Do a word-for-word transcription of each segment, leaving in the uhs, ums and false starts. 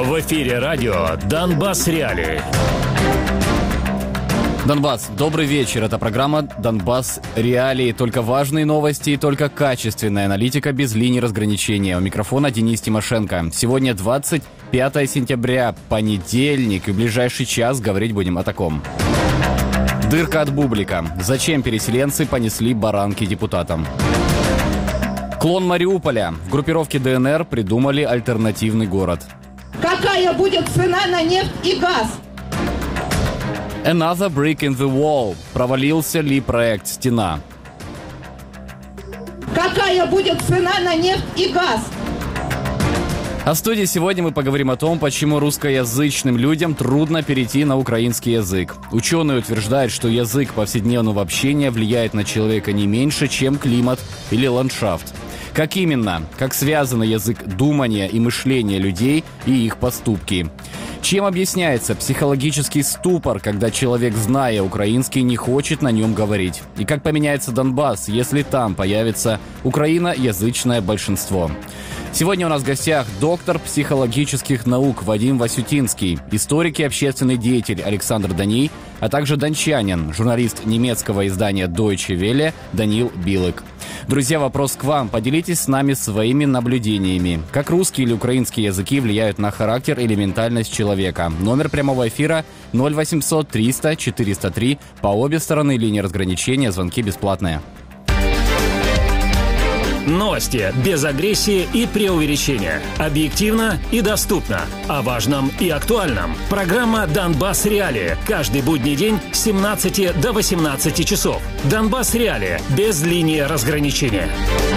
В эфире радио «Донбасс Реалии». Донбасс, добрый вечер. Это программа «Донбасс Реалии». Только важные новости и только качественная аналитика без линий разграничения. У микрофона Денис Тимошенко. Сегодня двадцать пятое сентября, понедельник, и в ближайший час говорить будем о таком. Дырка от бублика. Зачем переселенцы понесли баранки депутатам? Клон Мариуполя. В группировке ДНР придумали альтернативный город. Какая будет цена на нефть и газ? Another brick in the wall. Провалился ли проект «Стена»? Какая будет цена на нефть и газ? А в студии сегодня мы поговорим о том, почему русскоязычным людям трудно перейти на украинский язык. Ученые утверждают, что язык повседневного общения влияет на человека не меньше, чем климат или ландшафт. Как именно? Как связан язык думания и мышления людей и их поступки? Чем объясняется психологический ступор, когда человек, зная украинский, не хочет на нем говорить? И как поменяется Донбасс, если там появится украиноязычное большинство? Сегодня у нас в гостях доктор психологических наук Вадим Васютинский, историк и общественный деятель Александр Даний, а также дончанин, журналист немецкого издания Deutsche Welle Даниил Билык. Друзья, вопрос к вам. Поделитесь с нами своими наблюдениями. Как русский или украинский языки влияют на характер или ментальность человека? Номер прямого эфира ноль восемьсот триста четыреста три. По обе стороны линии разграничения. Звонки бесплатные. Новости без агрессии и преувеличения. Объективно и доступно. О важном и актуальном. Программа «Донбасс Реалии». Каждый будний день с семнадцати до восемнадцати часов. «Донбасс Реалии» без линии разграничения.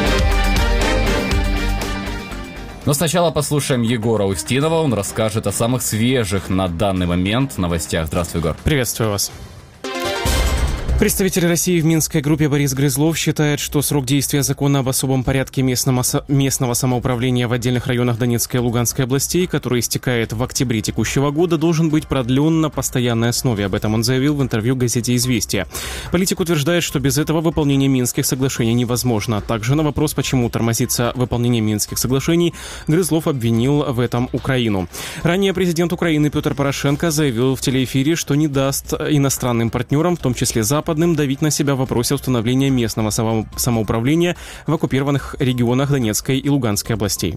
Но сначала послушаем Егора Устинова. Он расскажет о самых свежих на данный момент новостях. Здравствуй, Егор. Приветствую вас. Представитель России в Минской группе Борис Грызлов считает, что срок действия закона об особом порядке местного, местного самоуправления в отдельных районах Донецкой и Луганской областей, который истекает в октябре текущего года, должен быть продлен на постоянной основе. Об этом он заявил в интервью газете «Известия». Политик утверждает, что без этого выполнение Минских соглашений невозможно. Также на вопрос, почему тормозится выполнение Минских соглашений, Грызлов обвинил в этом Украину. Ранее президент Украины Петр Порошенко заявил в телеэфире, что не даст иностранным партнерам, в том числе Запад, давить на себя в вопросе установления местного самоуправления в оккупированных регионах Донецкой и Луганской областей.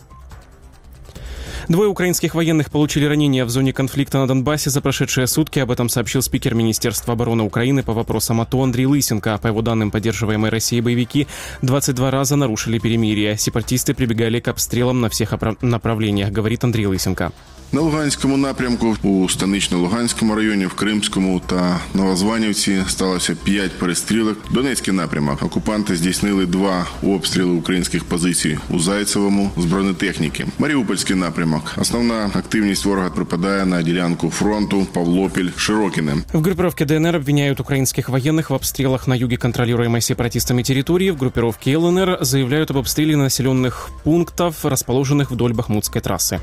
Двое украинских военных получили ранения в зоне конфликта на Донбассе за прошедшие сутки. Об этом сообщил спикер Министерства обороны Украины по вопросам АТО Андрей Лысенко. По его данным, поддерживаемые Россией боевики двадцать два раза нарушили перемирие. Сепаратисты прибегали к обстрелам на всех направлениях, говорит Андрей Лысенко. На Луганському напрямку, у Станично-Луганському районі, в Кримському та Новозванівці сталося п'ять перестрілок. Донецький напрямок. Окупанти здійснили два обстріли українських позицій у Зайцевому з бронетехніки. Маріупольський напрямок. Основна активність ворога припадає на ділянку фронту Павлопіль-Широкине. В группировке ДНР обвиняют украинских военных в обстрелах на юге контролируемой сепаратистами территории. В группировке ЛНР заявляют об обстреле населенных пунктов, расположенных вдоль Бахмутской трассы.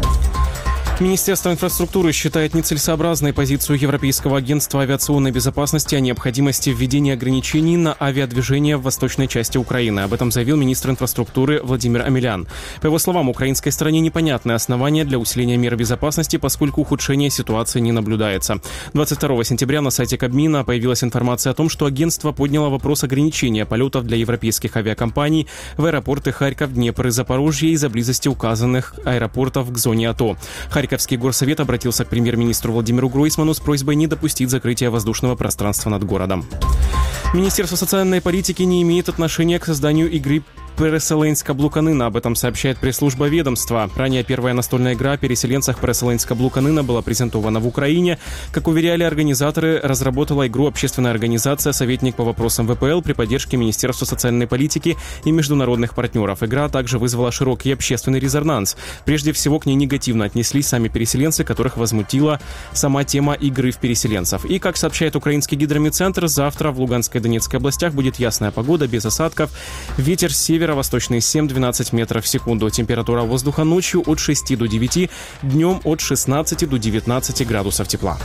Министерство инфраструктуры считает нецелесообразной позицию Европейского агентства авиационной безопасности о необходимости введения ограничений на авиадвижение в восточной части Украины. Об этом заявил министр инфраструктуры Владимир Амелян. По его словам, украинской стороне непонятны основания для усиления мер безопасности, поскольку ухудшения ситуации не наблюдается. двадцать второго сентября на сайте Кабмина появилась информация о том, что агентство подняло вопрос ограничения полетов для европейских авиакомпаний в аэропорты Харьков, Днепр и Запорожье из-за близости указанных аэропортов к зоне АТО. Харьковский горсовет обратился к премьер-министру Владимиру Гройсману с просьбой не допустить закрытия воздушного пространства над городом. Министерство социальной политики не имеет отношения к созданию игры «Переселенська блуканина». Об этом сообщает пресс-служба ведомства. Ранее первая настольная игра о переселенцах «Переселенська блуканина» была презентована в Украине. Как уверяли организаторы, разработала игру общественная организация «Советник по вопросам ВПЛ» при поддержке Министерства социальной политики и международных партнеров. Игра также вызвала широкий общественный резонанс. Прежде всего, к ней негативно отнеслись сами переселенцы, которых возмутила сама тема игры в переселенцев. И, как сообщает украинский гидромедцентр, завтра в Луганской и Донецкой областях будет ясная погода, без осадков. Ветер севера Северо-восточный семь-двенадцать метров в секунду. Температура воздуха ночью от шести до девяти, днем от шестнадцати до девятнадцати градусов тепла.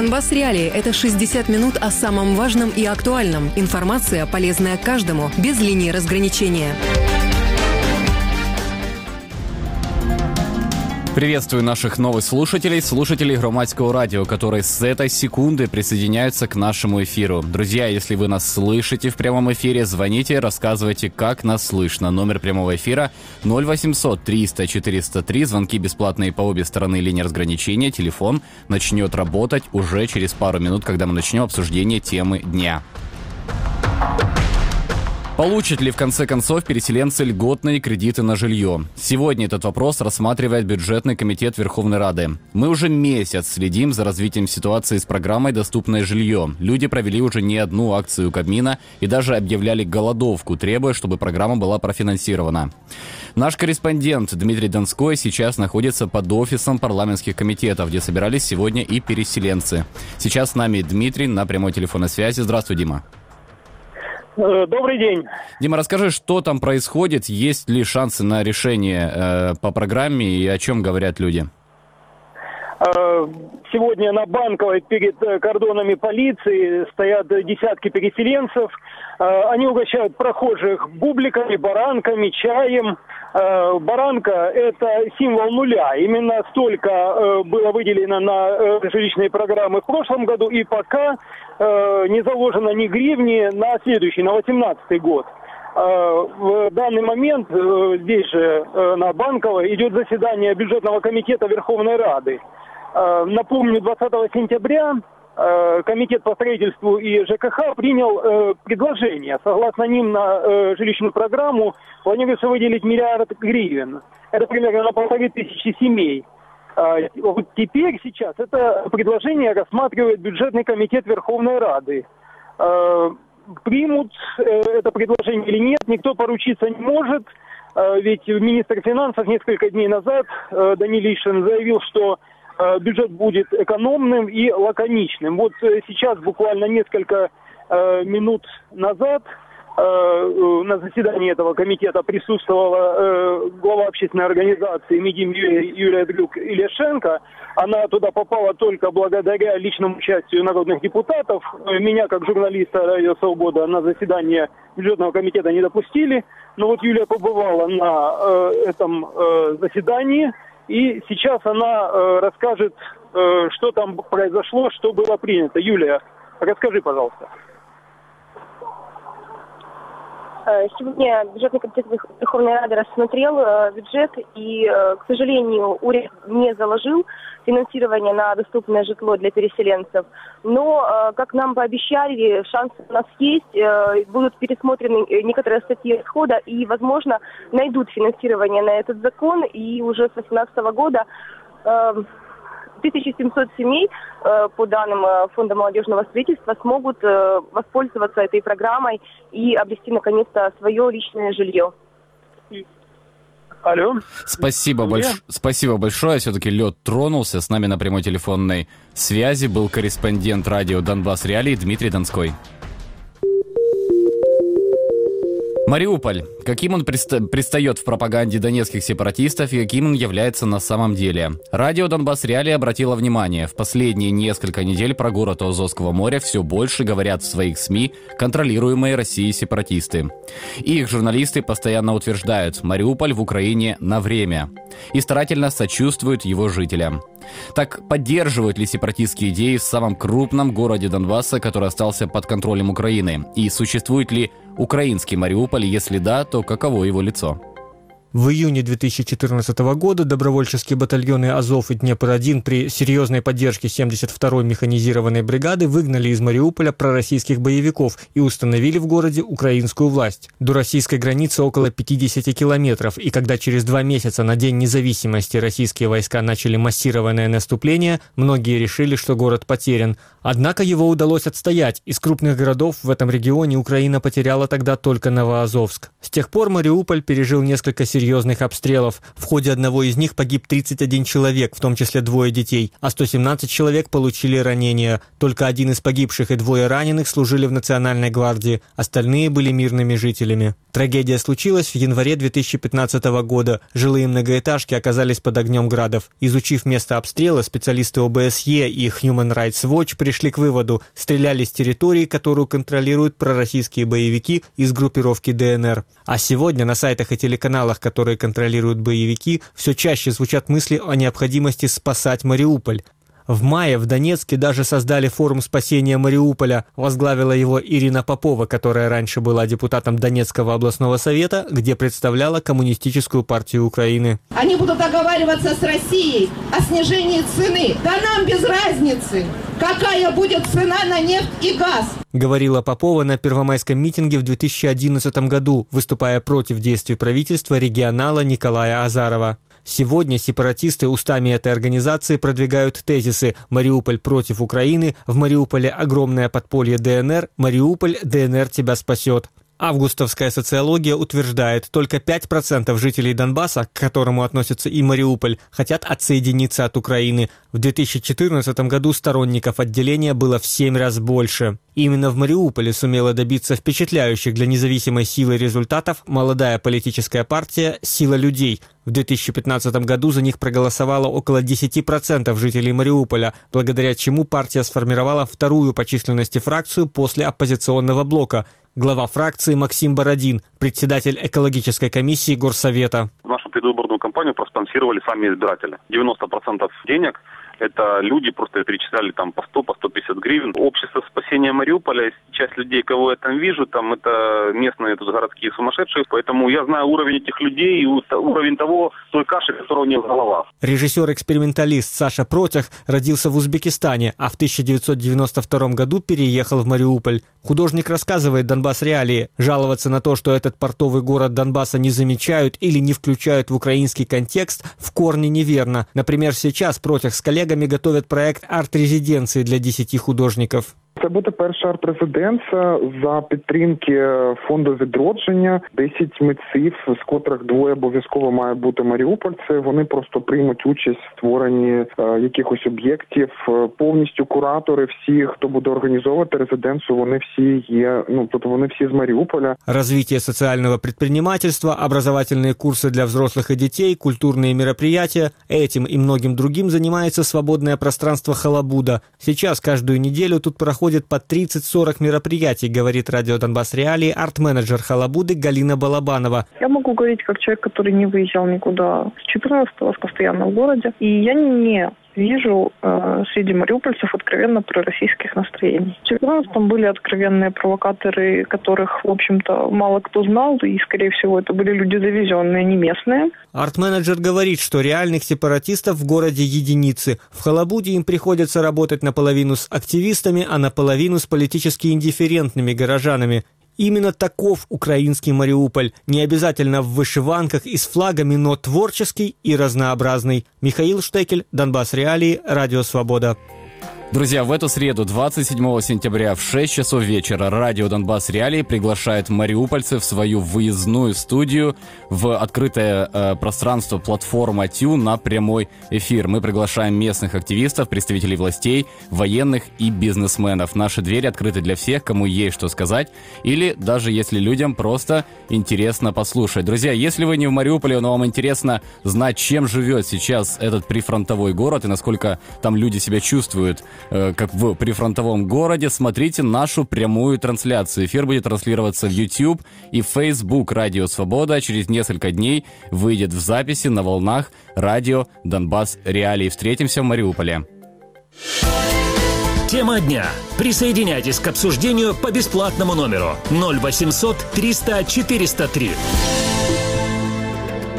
Донбасс Реалии – это шестьдесят минут о самом важном и актуальном. Информация, полезная каждому, без линии разграничения. Приветствую наших новых слушателей, слушателей Громадского радио, которые с этой секунды присоединяются к нашему эфиру. Друзья, если вы нас слышите в прямом эфире, звоните, рассказывайте, как нас слышно. Номер прямого эфира ноль восемьсот триста четыреста три, звонки бесплатные по обе стороны линии разграничения. Телефон начнет работать уже через пару минут, когда мы начнем обсуждение темы дня. Получат ли в конце концов переселенцы льготные кредиты на жилье? Сегодня этот вопрос рассматривает бюджетный комитет Верховной Рады. Мы уже месяц следим за развитием ситуации с программой «Доступное жилье». Люди провели уже не одну акцию Кабмина и даже объявляли голодовку, требуя, чтобы программа была профинансирована. Наш корреспондент Дмитрий Донской сейчас находится под офисом парламентских комитетов, где собирались сегодня и переселенцы. Сейчас с нами Дмитрий на прямой телефонной связи. Здравствуй, Дима. Добрый день. Дима, расскажи, что там происходит, есть ли шансы на решение э, по программе и о чем говорят люди? Сегодня на Банковой перед кордонами полиции стоят десятки переселенцев. Они угощают прохожих бубликами, баранками, чаем. Баранка – это символ нуля. Именно столько было выделено на жилищные программы в прошлом году, и пока не заложено ни гривни на следующий, на восемнадцатый год. В данный момент здесь же на Банковой идет заседание бюджетного комитета Верховной Рады. Напомню, двадцатого сентября Комитет по строительству и ЖКХ принял предложение. Согласно ним на жилищную программу планируется выделить миллиард гривен. Это примерно на полторы тысячи семей. Вот теперь, сейчас, это предложение рассматривает бюджетный комитет Верховной Рады. Примут это предложение или нет, никто поручиться не может. Ведь министр финансов несколько дней назад, Даниил Ишин, заявил, что бюджет будет экономным и лаконичным. Вот сейчас, буквально несколько э, минут назад, э, на заседании этого комитета присутствовала э, глава общественной организации МИДИМ Юлия, Юлия Дрюк-Ильяшенко. Она туда попала только благодаря личному участию народных депутатов. Меня, как журналиста «Радио Свобода», на заседание бюджетного комитета не допустили. Но вот Юлия побывала на э, этом э, заседании. И сейчас она э, расскажет, э, что там произошло, что было принято. Юлия, расскажи, пожалуйста. Сегодня бюджетный комитет Верховной Рады рассмотрел э, бюджет и, э, к сожалению, УРЭ не заложил финансирование на доступное житло для переселенцев. Но, э, как нам пообещали, шансы у нас есть, э, будут пересмотрены некоторые статьи расхода и, возможно, найдут финансирование на этот закон. И уже с две тысячи восемнадцатого года э, тысяча семьсот семей, э, по данным э, Фонда молодежного строительства, смогут э, воспользоваться этой программой и обрести наконец-то свое личное жилье. Алло. Спасибо, больш... Спасибо большое. Все-таки лед тронулся. С нами на прямой телефонной связи был корреспондент радио «Донбасс Реалии» Дмитрий Донской. Мариуполь. Каким он предста- предстает в пропаганде донецких сепаратистов и каким он является на самом деле? Радио «Донбасс Реалии» обратило внимание, в последние несколько недель про город у Азовского моря все больше говорят в своих СМИ контролируемые Россией сепаратисты. Их журналисты постоянно утверждают, Мариуполь в Украине на время, и старательно сочувствуют его жителям. Так, поддерживают ли сепаратистские идеи в самом крупном городе Донбасса, который остался под контролем Украины? И существует ли украинский Мариуполь? Если да, то каково его лицо? В июне две тысячи четырнадцатого года добровольческие батальоны «Азов» и «Днепр-один» при серьезной поддержке семьдесят второй механизированной бригады выгнали из Мариуполя пророссийских боевиков и установили в городе украинскую власть. До российской границы около пятьдесят километров, и когда через два месяца на День независимости российские войска начали массированное наступление, многие решили, что город потерян. Однако его удалось отстоять. Из крупных городов в этом регионе Украина потеряла тогда только Новоазовск. С тех пор Мариуполь пережил несколько серьезных серьезных обстрелов. В ходе одного из них погиб тридцать один человек, в том числе двое детей, а сто семнадцать человек получили ранения. Только один из погибших и двое раненых служили в Национальной гвардии, остальные были мирными жителями. Трагедия случилась в январе две тысячи пятнадцатого года. Жилые многоэтажки оказались под огнем градов. Изучив место обстрела, специалисты О Бэ Эс Е и Human Rights Watch пришли к выводу: стреляли с территории, которую контролируют пророссийские боевики из группировки Дэ Эн Эр. А сегодня на сайтах и телеканалах, которые контролируют боевики, все чаще звучат мысли о необходимости спасать Мариуполь. В мае в Донецке даже создали форум спасения Мариуполя. Возглавила его Ирина Попова, которая раньше была депутатом Донецкого областного совета, где представляла Коммунистическую партию Украины. Они будут договариваться с Россией о снижении цены. Да нам без разницы, какая будет цена на нефть и газ. Говорила Попова на первомайском митинге в две тысячи одиннадцатом году, выступая против действий правительства регионала Николая Азарова. Сегодня сепаратисты устами этой организации продвигают тезисы: «Мариуполь против Украины», «В Мариуполе огромное подполье Дэ Эн Эр», «Мариуполь, Дэ Эн Эр тебя спасет». Августовская социология утверждает, только пять процентов жителей Донбасса, к которому относится и Мариуполь, хотят отсоединиться от Украины. В две тысячи четырнадцатом году сторонников отделения было в семь раз больше. Именно в Мариуполе сумела добиться впечатляющих для независимой силы результатов молодая политическая партия «Сила людей». В две тысячи пятнадцатом году за них проголосовало около десяти процентов жителей Мариуполя, благодаря чему партия сформировала вторую по численности фракцию после оппозиционного блока. Глава фракции Максим Бородин, председатель экологической комиссии Горсовета. Нашу предвыборную кампанию проспонсировали сами избиратели. девяносто процентов денег это люди просто перечисляли там по сто, по сто пятьдесят гривен. Общество спасения Мариуполя, часть людей, кого я там вижу, там это местные тут городские сумасшедшие, поэтому я знаю уровень этих людей и уровень того, той каши, которая у них в головах. Режиссер-эксперименталист Саша Протях родился в Узбекистане, а в тысяча девятьсот девяносто втором году переехал в Мариуполь. Художник рассказывает «Донбасс Реалии». Жаловаться на то, что этот портовый город Донбасса не замечают или не включают в украинский контекст, в корне неверно. Например, сейчас Протях с коллегами готовят проект арт-резиденции для десяти художников. Це буде перша арт-резиденція за підтримки фонду відродження. десять митців, з котрих двоє обов'язково має бути маріупольці. Вони просто приймуть участь в створенні е, якихось об'єктів. Повністю куратори, всі, хто буде організовувати резиденцію, вони всі є, ну, тобто вони всі з Мариуполя. Развитие социального предпринимательства, образовательные курсы для взрослых и детей, культурные мероприятия. Этим и многим другим занимается свободное пространство Халабуда. Сейчас каждую неделю тут проходит по тридцать-сорок мероприятий, говорит радио Донбасс Реалии арт-менеджер Халабуды Галина Балабанова. Я могу говорить как человек, который не выезжал никуда с четырнадцатого, постоянно в городе. И я не вижу э, среди мариупольцев откровенно пророссийских настроений. В четырнадцатом были откровенные провокаторы, которых, в общем-то, мало кто знал, и, скорее всего, это были люди завезенные, не местные. Арт-менеджер говорит, что реальных сепаратистов в городе единицы. В Халабуде им приходится работать наполовину с активистами, а наполовину с политически индифферентными горожанами. Именно таков украинский Мариуполь. Не обязательно в вышиванках и с флагами, но творческий и разнообразный. Михаил Штекель, Донбасс Реалии, Радио Свобода. Друзья, в эту среду, двадцать седьмого сентября в шесть часов вечера, радио Донбасс Реалии приглашает мариупольцев в свою выездную студию в открытое э, пространство платформа Тюн на прямой эфир. Мы приглашаем местных активистов, представителей властей, военных и бизнесменов. Наши двери открыты для всех, кому есть что сказать, или даже если людям просто интересно послушать. Друзья, если вы не в Мариуполе, но вам интересно знать, чем живет сейчас этот прифронтовой город и насколько там люди себя чувствуют, как в прифронтовом городе, смотрите нашу прямую трансляцию. Эфир будет транслироваться в YouTube и Facebook Радио Свобода. Через несколько дней выйдет в записи на волнах радио Донбасс Реалии. Встретимся в Мариуполе. Тема дня. Присоединяйтесь к обсуждению по бесплатному номеру ноль восемьсот триста четыреста три.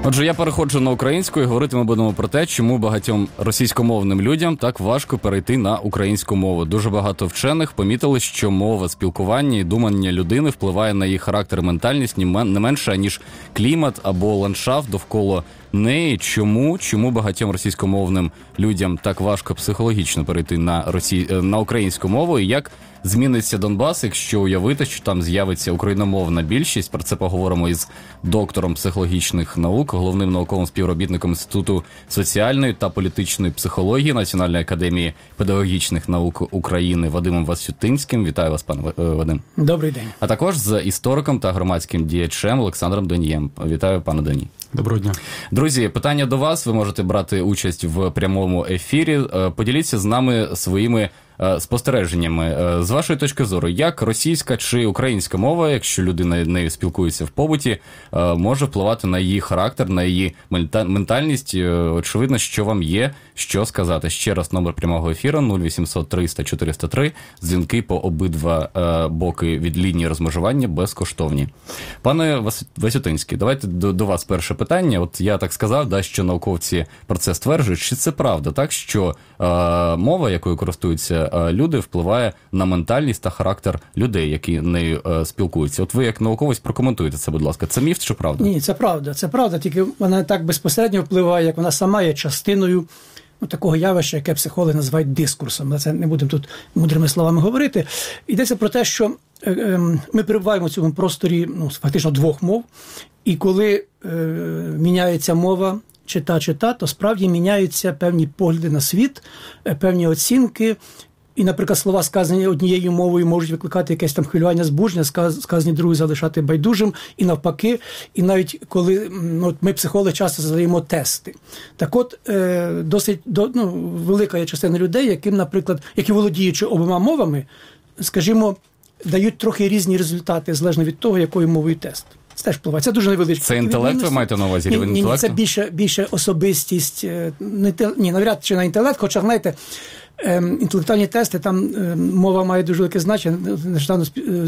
Отже, я переходжу на українську і говорити ми будемо про те, чому багатьом російськомовним людям так важко перейти на українську мову. Дуже багато вчених помітили, що мова, спілкування і думання людини впливає на її характер і ментальність не менше, ніж клімат або ландшафт довкола неї. Чому? Чому багатьом російськомовним людям так важко психологічно перейти на, росій... на українську мову? І як зміниться Донбас, якщо уявити, що там з'явиться україномовна більшість? Про це поговоримо із доктором психологічних наук, головним науковим співробітником Інституту соціальної та політичної психології Національної академії педагогічних наук України Вадимом Васютинським. Вітаю вас, пане Вадим. Добрий день. А також з істориком та громадським діячем Олександром Донієм. Вітаю, пане Доній. Доброго дня. Друзі, питання до вас. Ви можете брати участь в прямому ефірі. Поділіться з нами своїми спостереженнями. З вашої точки зору, як російська чи українська мова, якщо людина нею спілкується в побуті, може впливати на її характер, на її ментальність? Очевидно, що вам є що сказати. Ще раз, номер прямого ефіру нуль вісімсот триста чотириста три. Дзвінки по обидва боки від лінії розмежування безкоштовні. Пане Васютинський, давайте до, до вас перше питання. От я так сказав, да, що науковці про це стверджують. Чи це правда, так, що е, мова, якою користуються люди, впливає на ментальність та характер людей, які нею е, спілкуються? От ви, як науковець, прокоментуйте це, будь ласка. Це міф чи правда? Ні, це правда. Це правда, тільки вона не так безпосередньо впливає, як вона сама є частиною ну, такого явища, яке психологи називають дискурсом. На це не будемо тут мудрими словами говорити. Йдеться про те, що е, е, ми перебуваємо в цьому просторі ну, фактично двох мов, і коли е, міняється мова, чи та, чи та, то справді міняються певні погляди на світ, певні оцінки. І, наприклад, слова, сказані однією мовою, можуть викликати якесь там хвилювання, збудження, сказані другою залишати байдужим, і навпаки. І навіть коли ну, ми, психологи, часто задаємо тести. Так от, е, досить до, ну, велика є частина людей, яким, наприклад, які володіючи обома мовами, скажімо, дають трохи різні результати, залежно від того, якою мовою тест. Це теж впливає. Це дуже невеличке. Це інтелект, ви маєте на увазі? Рівень ні, інтелекту? Ні, це більше, більше особистість. Не, ні, навряд чи на інтелект, хоча, знаєте, інтелектуальні тести, там мова має дуже велике значення. Нещодавно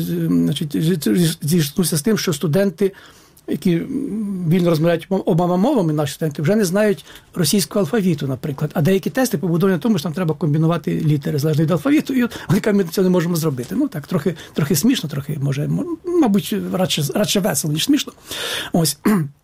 зійшлося з тим, що студенти, які вільно розмовляють обома мовами, наші студенти, вже не знають російського алфавіту, наприклад. А деякі тести побудовані на тому, що там треба комбінувати літери залежно від алфавіту, і от вони кажуть, ми цього не можемо зробити. Ну так, трохи, трохи смішно, трохи, може, мабуть, радше, радше весело, ніж смішно. Ось.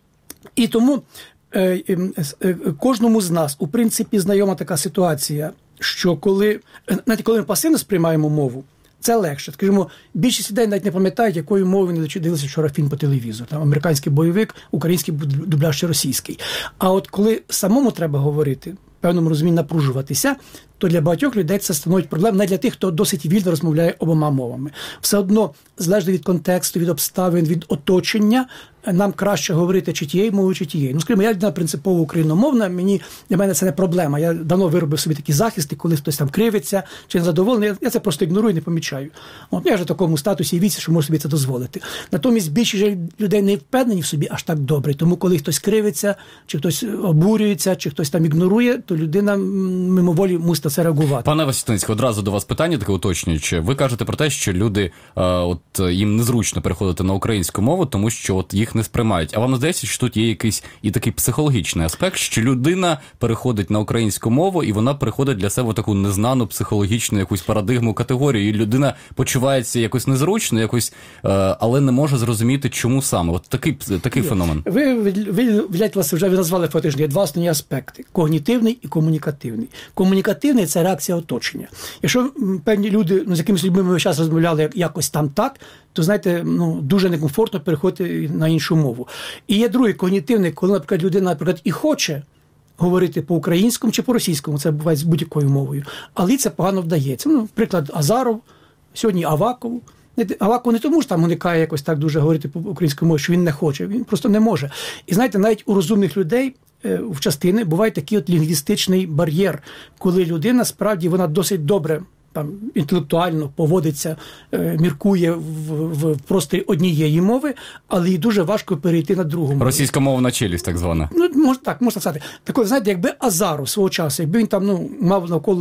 І тому е, е, кожному з нас, у принципі, знайома така ситуація, що коли, навіть коли ми пасивно сприймаємо мову, це легше. Скажімо, більшість людей навіть не пам'ятають, якою мовою вони дивилися вчора фільм по телевізору. Там американський бойовик, український дубляж чи російський. А от коли самому треба говорити, в певному розумінні напружуватися, то для багатьох людей це становить проблем, не для тих, хто досить вільно розмовляє обома мовами. Все одно, залежно від контексту, від обставин, від оточення, нам краще говорити чи тією мовою, чи тією. Ну, скажімо, я людина принципово україномовна, мені, для мене це не проблема. Я давно виробив собі такі захисти, коли хтось там кривиться чи незадоволений, я, я це просто ігнорую, не помічаю. От я вже в такому статусі і віці, що можу собі це дозволити. Натомість більшість людей не впевнені в собі аж так добре. Тому коли хтось кривиться, чи хтось обурюється, чи хтось там ігнорує, то людина мимоволі мусить на це реагувати. Пане Васютинський, одразу до вас питання таке уточнююче. Ви кажете про те, що люди, от їм незручно переходити на українську мову, тому що от їх не сприймають. А вам здається, що тут є якийсь і такий психологічний аспект, що людина переходить на українську мову, і вона переходить для себе таку незнану психологічну якусь парадигму, категорію, і людина почувається якось незручно, якось, але не може зрозуміти, чому саме. От такий, такий феномен. Ви, ви, ви, власне, вже ви назвали фактично два основні аспекти – когнітивний і комунікативний. Комунікативний – це реакція оточення. Якщо певні люди, ну, з якимись людьми ми час розмовляли якось там так, то, знаєте, ну, дуже некомфортно переходити на іншу мову. І є другий когнітивний, коли, наприклад, людина, наприклад, і хоче говорити по-українському чи по-російському, це буває з будь-якою мовою, але це погано вдається. Ну, наприклад, Азаров, сьогодні Аваков. Аваков не тому, що там уникає якось так дуже говорити по-українському мові, що він не хоче, він просто не може. І, знаєте, навіть у розумних людей в частини буває такий от лінгвістичний бар'єр, коли людина, справді, вона досить добре там інтелектуально поводиться, е, міркує в, в, в просторі однієї мови, але їй дуже важко перейти на другу мову. Російськомовна челюсть, так звана. Ну, мож, так, можна сказати. Так, знаєте, якби Азаров свого часу, якби він там, ну, мав навколо лише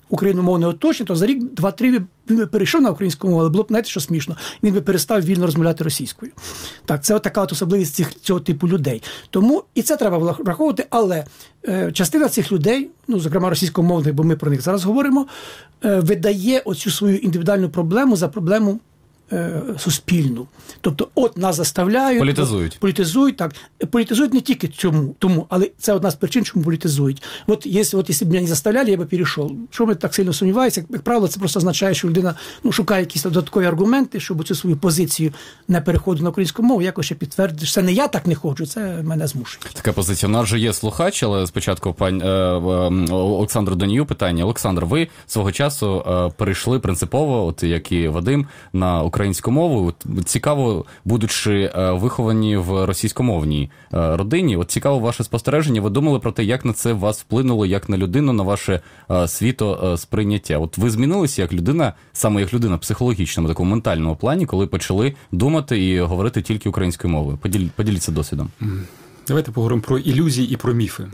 україномовне оточення, то за рік, два-три він би перейшов на українську мову, але було б, знаєте, що смішно, він би перестав вільно розмовляти російською. Так, це от така от особливість цих, цього типу людей. Тому і це треба враховувати, але е, частина цих людей, ну, зокрема російськомовних, бо ми про них зараз говоримо, е, видає оцю свою індивідуальну проблему за проблему е, суспільну. Тобто, от нас заставляють... Політизують. От, політизують, так. Політизують не тільки цьому, тому, але це одна з причин, чому політизують. От, якщо, от, якщо б мене не заставляли, я б перейшов. Що ми так сильно сумніваємося? Як правило, це просто означає, що людина ну, шукає якісь додаткові аргументи, щоб цю свою позицію не переходу на українську мову, якось ще підтвердиш. Це не я так не хочу, це мене змушує. Така позиція. У нас же є слухач, але спочатку пан е, е, Олександру Данію питання. Олександр, ви свого часу е, перейшли принципово, от як і Вадим, на українську мову. От, цікаво, будучи е, виховані в російськомовній е, родині, от цікаво ваше спостереження. Ви думали про те, як на це вас вплинуло, як на людину, на ваше е, світосприйняття? От ви змінилися як людина, саме як людина в психологічному, такому ментальному плані, коли почали думати і говорити тільки українською мовою? Поділь, поділіться досвідом. Давайте поговоримо про ілюзії і про міфи.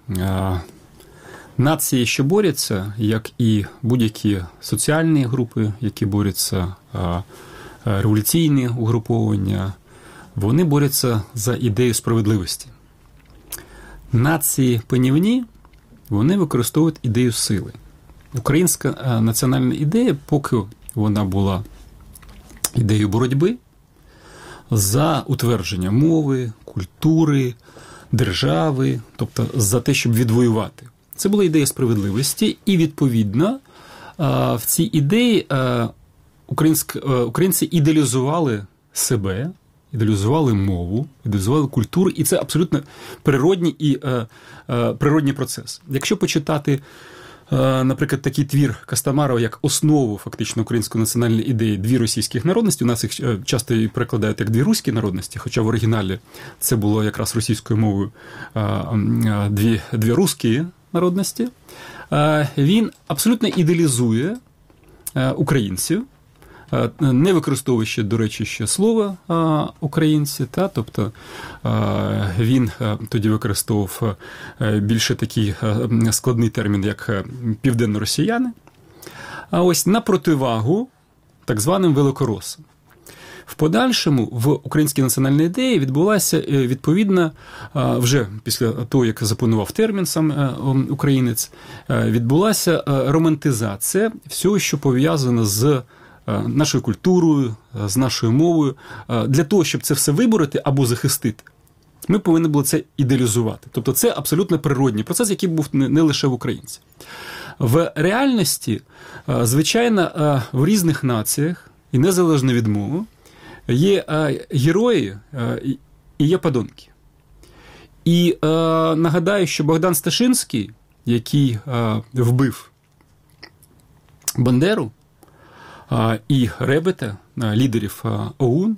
Нації, що борються, як і будь-які соціальні групи, які борються, революційні угруповання, вони борються за ідею справедливості. Нації панівні, вони використовують ідею сили. Українська національна ідея, поки вона була ідеєю боротьби за утвердження мови, культури, держави, тобто за те, щоб відвоювати. Це була ідея справедливості, і, відповідно, в цій ідеї українці ідеалізували себе, ідеалізували мову, ідеалізували культуру, і це абсолютно природній і природній процес. Якщо почитати, наприклад, такий твір Костомарова як основу фактично української національної ідеї «Дві російських народності», у нас їх часто і перекладають як «дві руські народності», хоча в оригіналі це було якраз російською мовою «дві, дві руські народності», він абсолютно ідеалізує українців, не використовуючи, до речі, ще слово українці, та, тобто він тоді використовував більше такий складний термін, як південноросіяни, а ось на противагу так званим великоросам. В подальшому в українській національній ідеї відбулася відповідна, вже після того, як запанував термін сам українець, відбулася романтизація всього, що пов'язано з нашою культурою, з нашою мовою. Для того, щоб це все вибороти або захистити, ми повинні були це ідеалізувати. Тобто це абсолютно природній процес, який був не лише в українців. В реальності, звичайно, в різних націях, і незалежно від мови, є герої і є подонки. І нагадаю, що Богдан Сташинський, який вбив Бандеру, і Ребета, лідерів ОУН,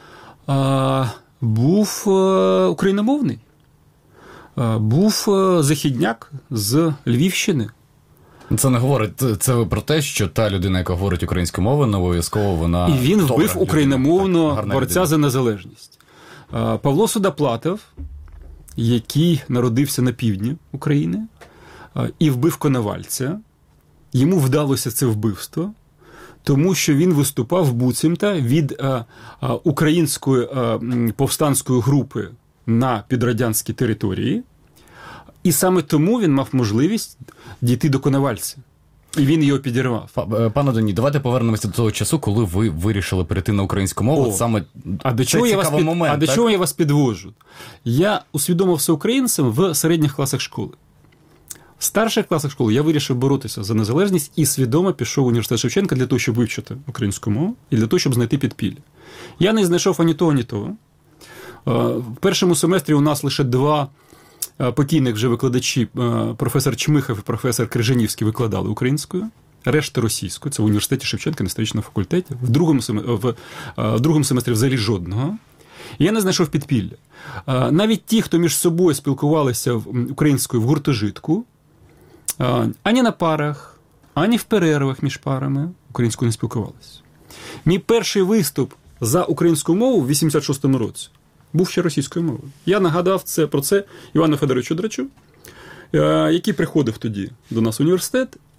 був україномовний, був західняк з Львівщини. Це не говорить, це ви про те, що та людина, яка говорить українською мовою, не обов'язково вона... І він вбив україномовного борця за незалежність. Павло Судоплатов, який народився на півдні України, і вбив Коновальця, йому вдалося це вбивство, тому що він виступав буцімто від а, а, української а, повстанської групи на підрадянській території, і саме тому він мав можливість дійти до Коновальця. І він його підірвав. Пане Доні, давайте повернемося до того часу, коли ви вирішили перейти на українську мову. О, саме а до чого, я вас, під... момент, а до чого я вас підвожу? Я усвідомився українцем в середніх класах школи. В старших класах школи я вирішив боротися за незалежність і свідомо пішов в університет Шевченка для того, щоб вивчити українську мову і для того, щоб знайти підпілля. Я не знайшов ані того, ані того. В першому семестрі у нас лише два покійних вже викладачі, професор Чмихов і професор Крижанівський, викладали українською, решта російською. Це в університеті Шевченка на історичному факультеті. В другому, в, в другому семестрі взагалі жодного. І я не знайшов підпілля. Навіть ті, хто між собою спілкувалися українською в гуртожитку, ані на парах, ані в перервах між парами українською не спілкувалися. Мій перший виступ за українську мову в вісімдесят шостому році був ще російською мовою. Я нагадав це, про це Івану Федоровичу Драчу, який приходив тоді до нас в університет,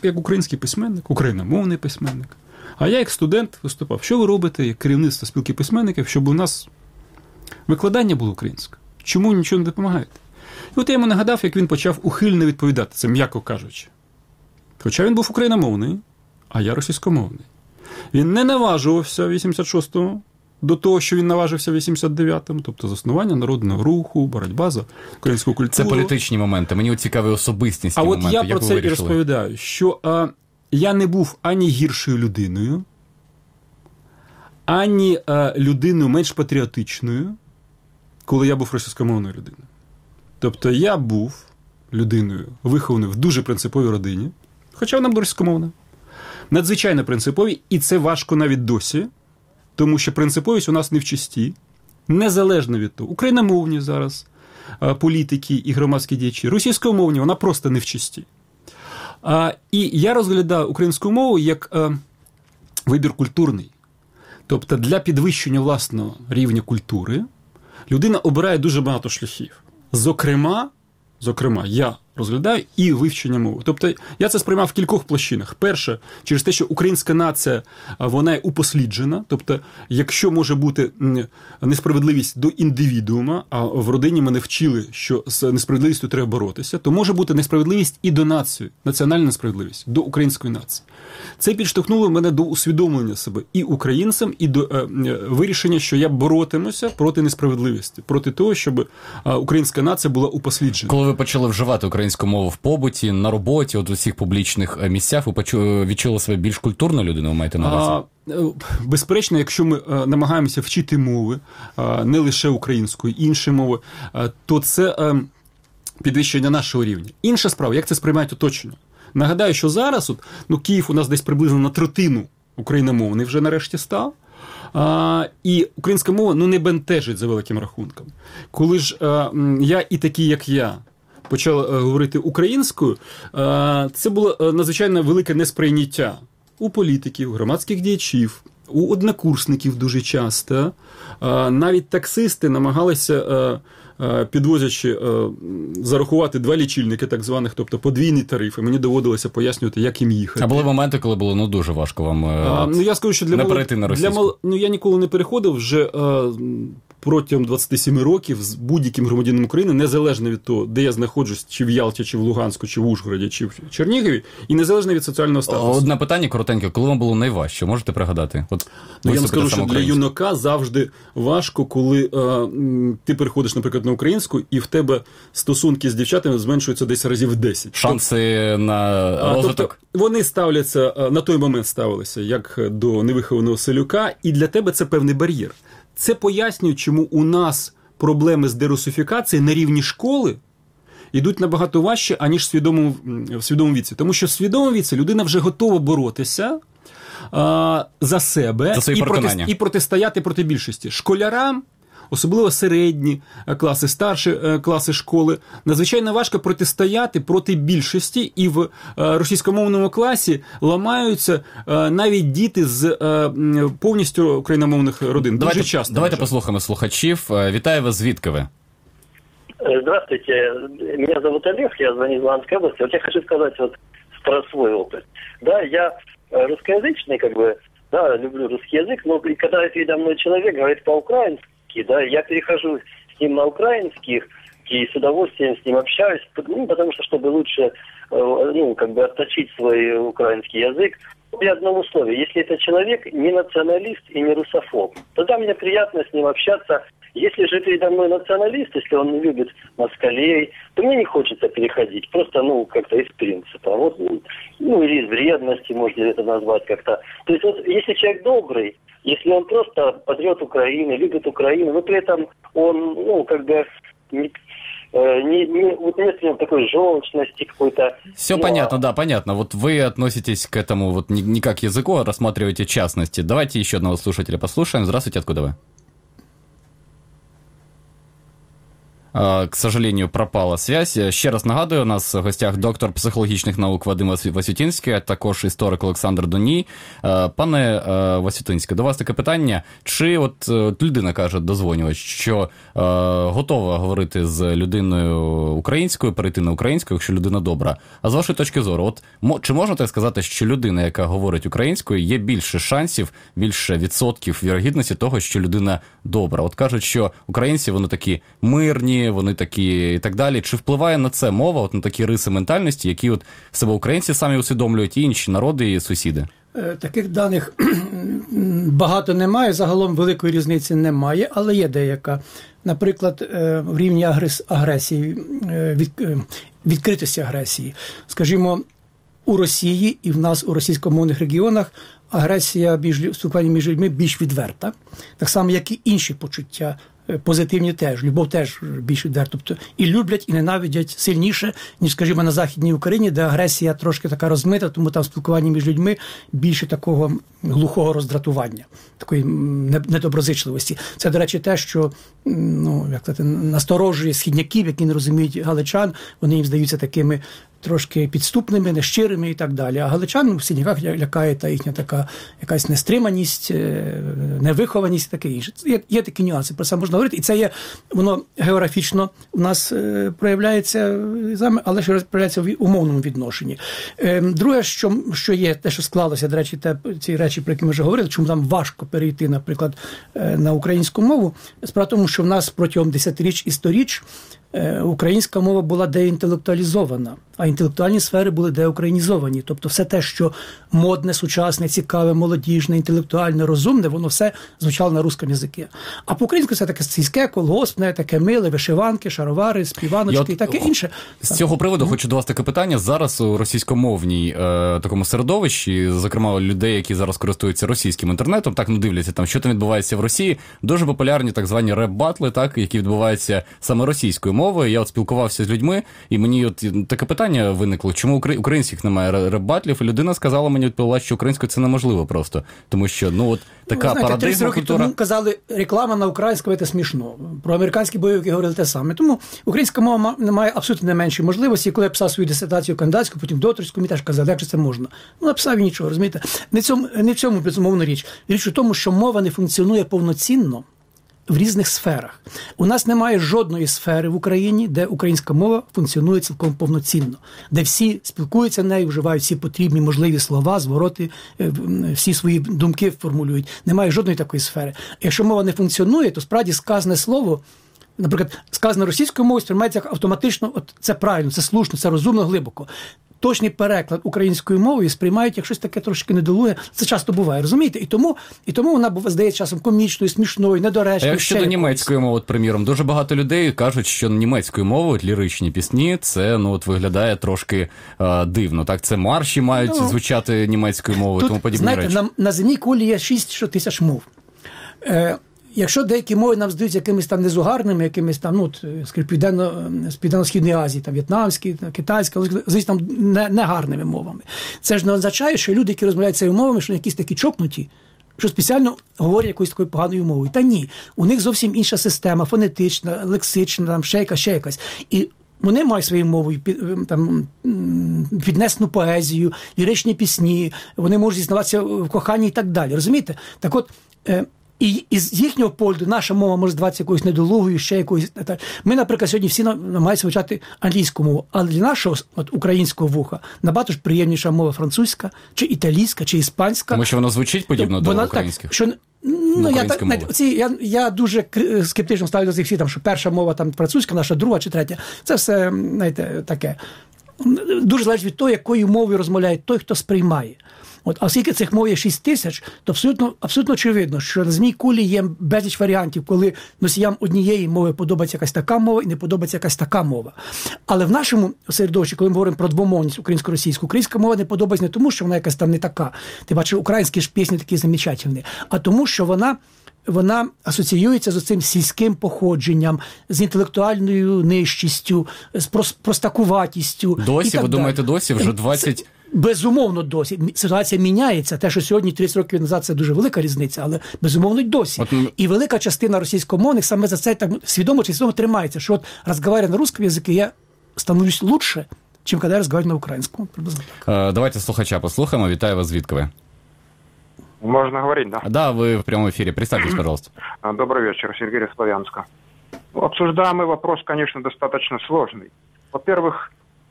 як український письменник, україномовний письменник. А я як студент виступав. Що ви робите, як керівництво спілки письменників, щоб у нас викладання було українське? Чому нічого не допомагаєте? І от я йому нагадав, як він почав ухильно відповідати, це м'яко кажучи. Хоча він був україномовний, а я російськомовний. Він не наважувався в вісімдесят шостому до того, що він наважився в вісімдесят дев'ятому, тобто заснування народного руху, боротьба за українську культуру. Це політичні моменти, мені цікаві особистісні а моменти. А от я про це і розповідаю, що а, я не був ані гіршою людиною, ані а, людиною менш патріотичною, коли я був російськомовною людиною. Тобто я був людиною, вихованою в дуже принциповій родині, хоча вона була російськомовна. Надзвичайно принципові, і це важко навіть досі, тому що принциповість у нас не в чисті, незалежно від того. Україномовні зараз політики і громадські діячі, російськомовні, вона просто не в чисті. І я розглядаю українську мову як вибір культурний. Тобто для підвищення власного рівня культури людина обирає дуже багато шляхів. Зокрема, зокрема, я розглядаю і вивчення мови. Тобто я це сприймав в кількох площинах. Перше, через те, що українська нація, вона є упосліджена. Тобто, якщо може бути несправедливість до індивідуума, а в родині мене вчили, що з несправедливістю треба боротися, то може бути несправедливість і до нації, національна несправедливість, до української нації. Це підштовхнуло мене до усвідомлення себе і українцем, і до е, вирішення, що я боротимуся проти несправедливості, проти того, щоб е, українська нація була упосліджена. Коли ви почали вживати українську мову в побуті, на роботі, от у всіх публічних місцях, ви почули, відчули себе більш культурною людиною, ви маєте на увазі? Безперечно, якщо ми е, намагаємося вчити мови, е, не лише української, інші мови, е, то це е, підвищення нашого рівня. Інша справа, як це сприймають оточення. Нагадаю, що зараз от, ну, Київ у нас десь приблизно на третину україномовний вже нарешті став, а, і українська мова ну, не бентежить за великим рахунком. Коли ж а, я і такі, як я, почав а, говорити українською, а, це було а, надзвичайно велике несприйняття у політиків, громадських діячів, у однокурсників дуже часто. А, навіть таксисти намагалися... А, підвозячи, зарахувати два лічильники так званих, тобто подвійні тарифи. Мені доводилося пояснювати, як їм їхати. А були моменти, коли було ну, дуже важко вам а, ну, я скажу, що для не мол... перейти на російську? Для мол... Ну, я ніколи не переходив вже а, протягом двадцять сім років з будь-яким громадянином України, незалежно від того, де я знаходжусь, чи в Ялті, чи в Луганську, чи в Ужгороді, чи в Чернігові, і незалежно від соціального статусу. Одне питання коротеньке. Коли вам було найважче? Можете пригадати? От, ну, я вам скажу, що для юнака завжди важко, коли а, ти переходиш, наприклад, на українську, і в тебе стосунки з дівчатами зменшуються десь разів десять. Шанси тобто, на розвиток? Тобто, вони ставляться, на той момент ставилися, як до невихованого селюка, і для тебе це певний бар'єр. Це пояснює, чому у нас проблеми з дерусифікацією на рівні школи йдуть набагато важче, аніж в свідомому, в свідомому віці. Тому що в свідомому віці людина вже готова боротися а, за себе за і, проти, і протистояти проти більшості. Школярам, особливо середні класи, старші класи школи, надзвичайно важко протистояти проти більшості, і в російськомовному класі ламаються навіть діти з повністю україномовних родин. Давайте, Дуже часто. Давайте послухаємо слухачів. Вітаю вас, звідки ви? Здравствуйте, меня зовут Олег, я звоню из Луганской области. Вот я хочу сказать вот про свой опыт. Да, я русскоязычный, как бы, да, люблю русский язык, но когда передо мной человек говорит по-украински, да, я перехожу с ним на украинский и с удовольствием с ним общаюсь, ну, потому что, чтобы лучше, ну, как бы отточить свой украинский язык, при одном условии, если это человек не националист и не русофоб, тогда мне приятно с ним общаться. Если же передо мной националист, если он не любит москалей, то мне не хочется переходить, просто, ну, как-то из принципа, вот, ну, или из вредности, можно это назвать как-то. То есть вот, если человек добрый, если он просто патриот Украины, любит Украину, но при этом он, ну, как бы, не, не, не, вот нет в нем такой желчности какой-то. Все ну, понятно, а... да, понятно. Вот вы относитесь к этому вот не, не как языку, а рассматриваете частности. Давайте еще одного слушателя послушаем. Здравствуйте, откуда вы? К сожалению, пропала связь. Ще раз нагадую, у нас в гостях доктор психологічних наук Вадим Васютинський, а також історик Олександр Доній. Пане Васютинський, до вас таке питання. Чи от, от людина каже, дозвонювач, що е, готова говорити з людиною українською, перейти на українську, якщо людина добра. А з вашої точки зору, от мо, чи можна так сказати, що людина, яка говорить українською, є більше шансів, більше відсотків вірогідності того, що людина добра? От кажуть, що українці, вони такі мирні, вони такі і так далі. Чи впливає на це мова, от на такі риси ментальності, які от себе українці самі усвідомлюють, і інші народи, і сусіди? Таких даних багато немає, загалом великої різниці немає, але є деяка. Наприклад, в рівні агресії, відкритості агресії. Скажімо, у Росії і в нас у російськомовних регіонах агресія спілкування між людьми більш відверта, так само, як і інші почуття. Позитивні теж, любов теж більш відверта. Тобто і люблять, і ненавидять сильніше, ніж, скажімо, на Західній Україні, де агресія трошки така розмита, тому там спілкування між людьми більше такого глухого роздратування, такої недоброзичливості. Це, до речі, те, що ну, як сказати, насторожує східняків, які не розуміють галичан, вони їм здаються такими трошки підступними, нещирими і так далі. А галичан в східняках лякає та їхня така якась нестриманість, невихованість і таке інше. Є, є такі нюанси, про це можна говорити. І це є, воно географічно у нас е, проявляється, але ще проявляється в умовному відношенні. Е, друге, що, що є, те, що склалося, до речі, те, ці речі, про які ми вже говорили, чому нам важко перейти, наприклад, е, на українську мову, справа в тому, що в нас протягом десятиріч і сторіч українська мова була деінтелектуалізована, а інтелектуальні сфери були деукраїнізовані. Тобто все те, що модне, сучасне, цікаве, молодіжне, інтелектуальне, розумне, воно все звучало на русскому язикі. А по-українську це таке сільське, колгоспне, таке миле, вишиванки, шаровари, співаночки і таке інше. З цього приводу mm-hmm. хочу до вас таке питання. Зараз у російськомовній е, такому середовищі, зокрема людей, які зараз користуються російським інтернетом, так не дивляться, там, що там відбувається в Росії, дуже популярні так звані реп-батли, так, які відбуваються саме російською мовою. Я от спілкувався з людьми, і мені от таке питання виникло, чому українських немає реп-батлів, і людина сказала мені, відповіла, що українською це неможливо просто, тому що, ну, от така знаєте, парадигма, культура... Тому казали, реклама на українську – це смішно. Про американські бойовики говорили те саме. Тому українська мова не має абсолютно не менші можливості. Коли я писав свою дисертацію кандидатську, потім докторську, мені теж казали, як же це можна. Ну, написав і нічого, розумієте? Не, цьому, не в цьому, безумовно, річ. Річ у тому, що мова не функціонує повноцінно в різних сферах. У нас немає жодної сфери в Україні, де українська мова функціонує цілком повноцінно, де всі спілкуються нею, вживають всі потрібні можливі слова, звороти, всі свої думки формулюють. Немає жодної такої сфери. Якщо мова не функціонує, то справді сказане слово, наприклад, сказане російською мовою, сприймається як автоматично, от це правильно, це слушно, це розумно, глибоко. Точний переклад українською мовою сприймають як щось таке трошки недолуге. Це часто буває, розумієте? І тому, і тому вона здається часом комічною, смішною, недоречною. А якщо до німецької мови, от, приміром, дуже багато людей кажуть, що німецькою мовою ліричні пісні, це, ну, от, виглядає трошки а, дивно. Так, це марші мають ну, звучати німецькою мовою, тому подібні знаєте, речі. На, на земній кулі є шість тисяч мов. Е, Якщо деякі мови нам здаються якимись там незугарними, якимись там, ну, скажімо, південно, з Південно-Східної Азії, там, в'єтнамські, китайські, звісно, там не, не гарними мовами. Це ж не означає, що люди, які розмовляють цими мовами, що якісь такі чокнуті, що спеціально говорять якоюсь такою поганою мовою. Та ні, у них зовсім інша система, фонетична, лексична, там, ще якась, ще якась. І вони мають своєю мовою там, піднесену поезію, ліричні пісні, вони можуть зізнаватися в коханні і так далі. Розумієте? Так от, і із їхнього погляду наша мова може здаватися якоюсь недолугою, ще якоюсь. Ми, наприклад, сьогодні всі намагаємося вивчати англійську мову, але для нашого от, українського вуха набагато ж приємніша мова французька, чи італійська, чи іспанська. Тому що воно звучить подібно вона, до українських. Так, що, ну, я, так, навіть, ці, я, я дуже скептично ставлю до цих всіх, там, що перша мова там, французька, наша друга чи третя. Це все, знаєте, таке. Дуже залежить від того, якою мовою розмовляє той, хто сприймає. От, а оскільки цих мов є шість тисяч, то абсолютно, абсолютно очевидно, що на земній кулі є безліч варіантів, коли носіям однієї мови подобається якась така мова і не подобається якась така мова. Але в нашому середовищі, коли ми говоримо про двомовність українсько-російську, українська мова не подобається не тому, що вона якась там не така. Ти бачиш, українські ж пісні такі замечательні, а тому, що вона вона асоціюється з цим сільським походженням, з інтелектуальною нижчістю, з простакуватістю. Досі, ви думаєте, досі? Вже двадцять Безумовно, досі. Ситуація міняється. Те, що сьогодні, тридцять років назад, це дуже велика різниця, але безумовно й досі. От... І велика частина російськомовних саме за це так свідомо чи свідомо тримається, що от розмовляю на русском язикі, я становлюсь лучше, чим коли я розмовляю на українському. Давайте слухача послухаємо. Вітаю вас, звідки ви? Можно говорить, да? Да, вы в прямом эфире. Представьтесь, пожалуйста. Добрый вечер, Сергей из Славянска. Обсуждаемый вопрос, конечно, достаточно сложный. Во-первых,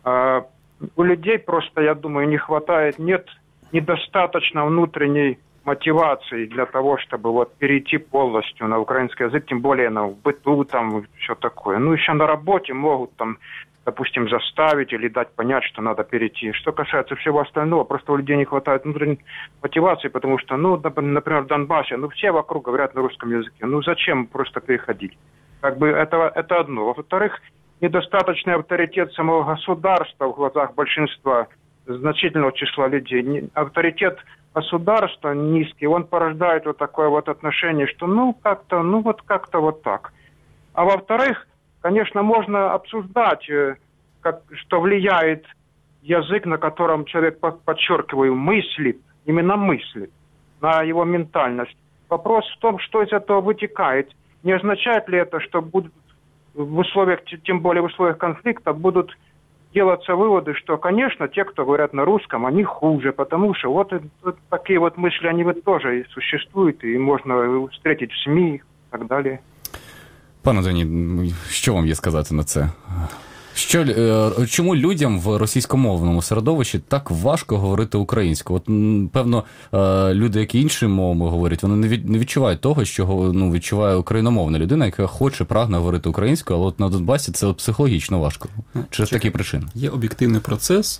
у людей просто, я думаю, не хватает, нет недостаточно внутренней мотивации для того, чтобы вот перейти полностью на украинский язык, тем более на в быту, там, все такое. Ну, еще на работе могут там, допустим, заставить или дать понять, что надо перейти. Что касается всего остального, просто у людей не хватает внутренней мотивации, потому что, ну, например, в Донбассе, ну, все вокруг говорят на русском языке. Ну, зачем просто переходить? Как бы это, это одно. Во-вторых, недостаточный авторитет самого государства в глазах большинства, значительного числа людей. Авторитет государства низкий, он порождает вот такое вот отношение, что ну как-то, ну вот как-то вот так. А во-вторых, конечно, можно обсуждать, как, что влияет язык, на котором человек, подчеркиваю, мыслит, именно мыслит, на его ментальность. Вопрос в том, что из этого вытекает. Не означает ли это, что будут в условиях, тем более в условиях конфликта, будут делаться выводы, что, конечно, те, кто говорят на русском, они хуже, потому что вот, вот такие вот мысли, они вот тоже и существуют, и можно встретить в СМИ и так далі. Пане Дені, що вам є сказати на це? Що, чому людям в російськомовному середовищі так важко говорити українською? От, певно, люди, які іншими мовами говорять, вони не відчувають того, що ну, відчуває україномовна людина, яка хоче, прагне говорити українською, але от на Донбасі це психологічно важко. Через такі причини. Є об'єктивний процес,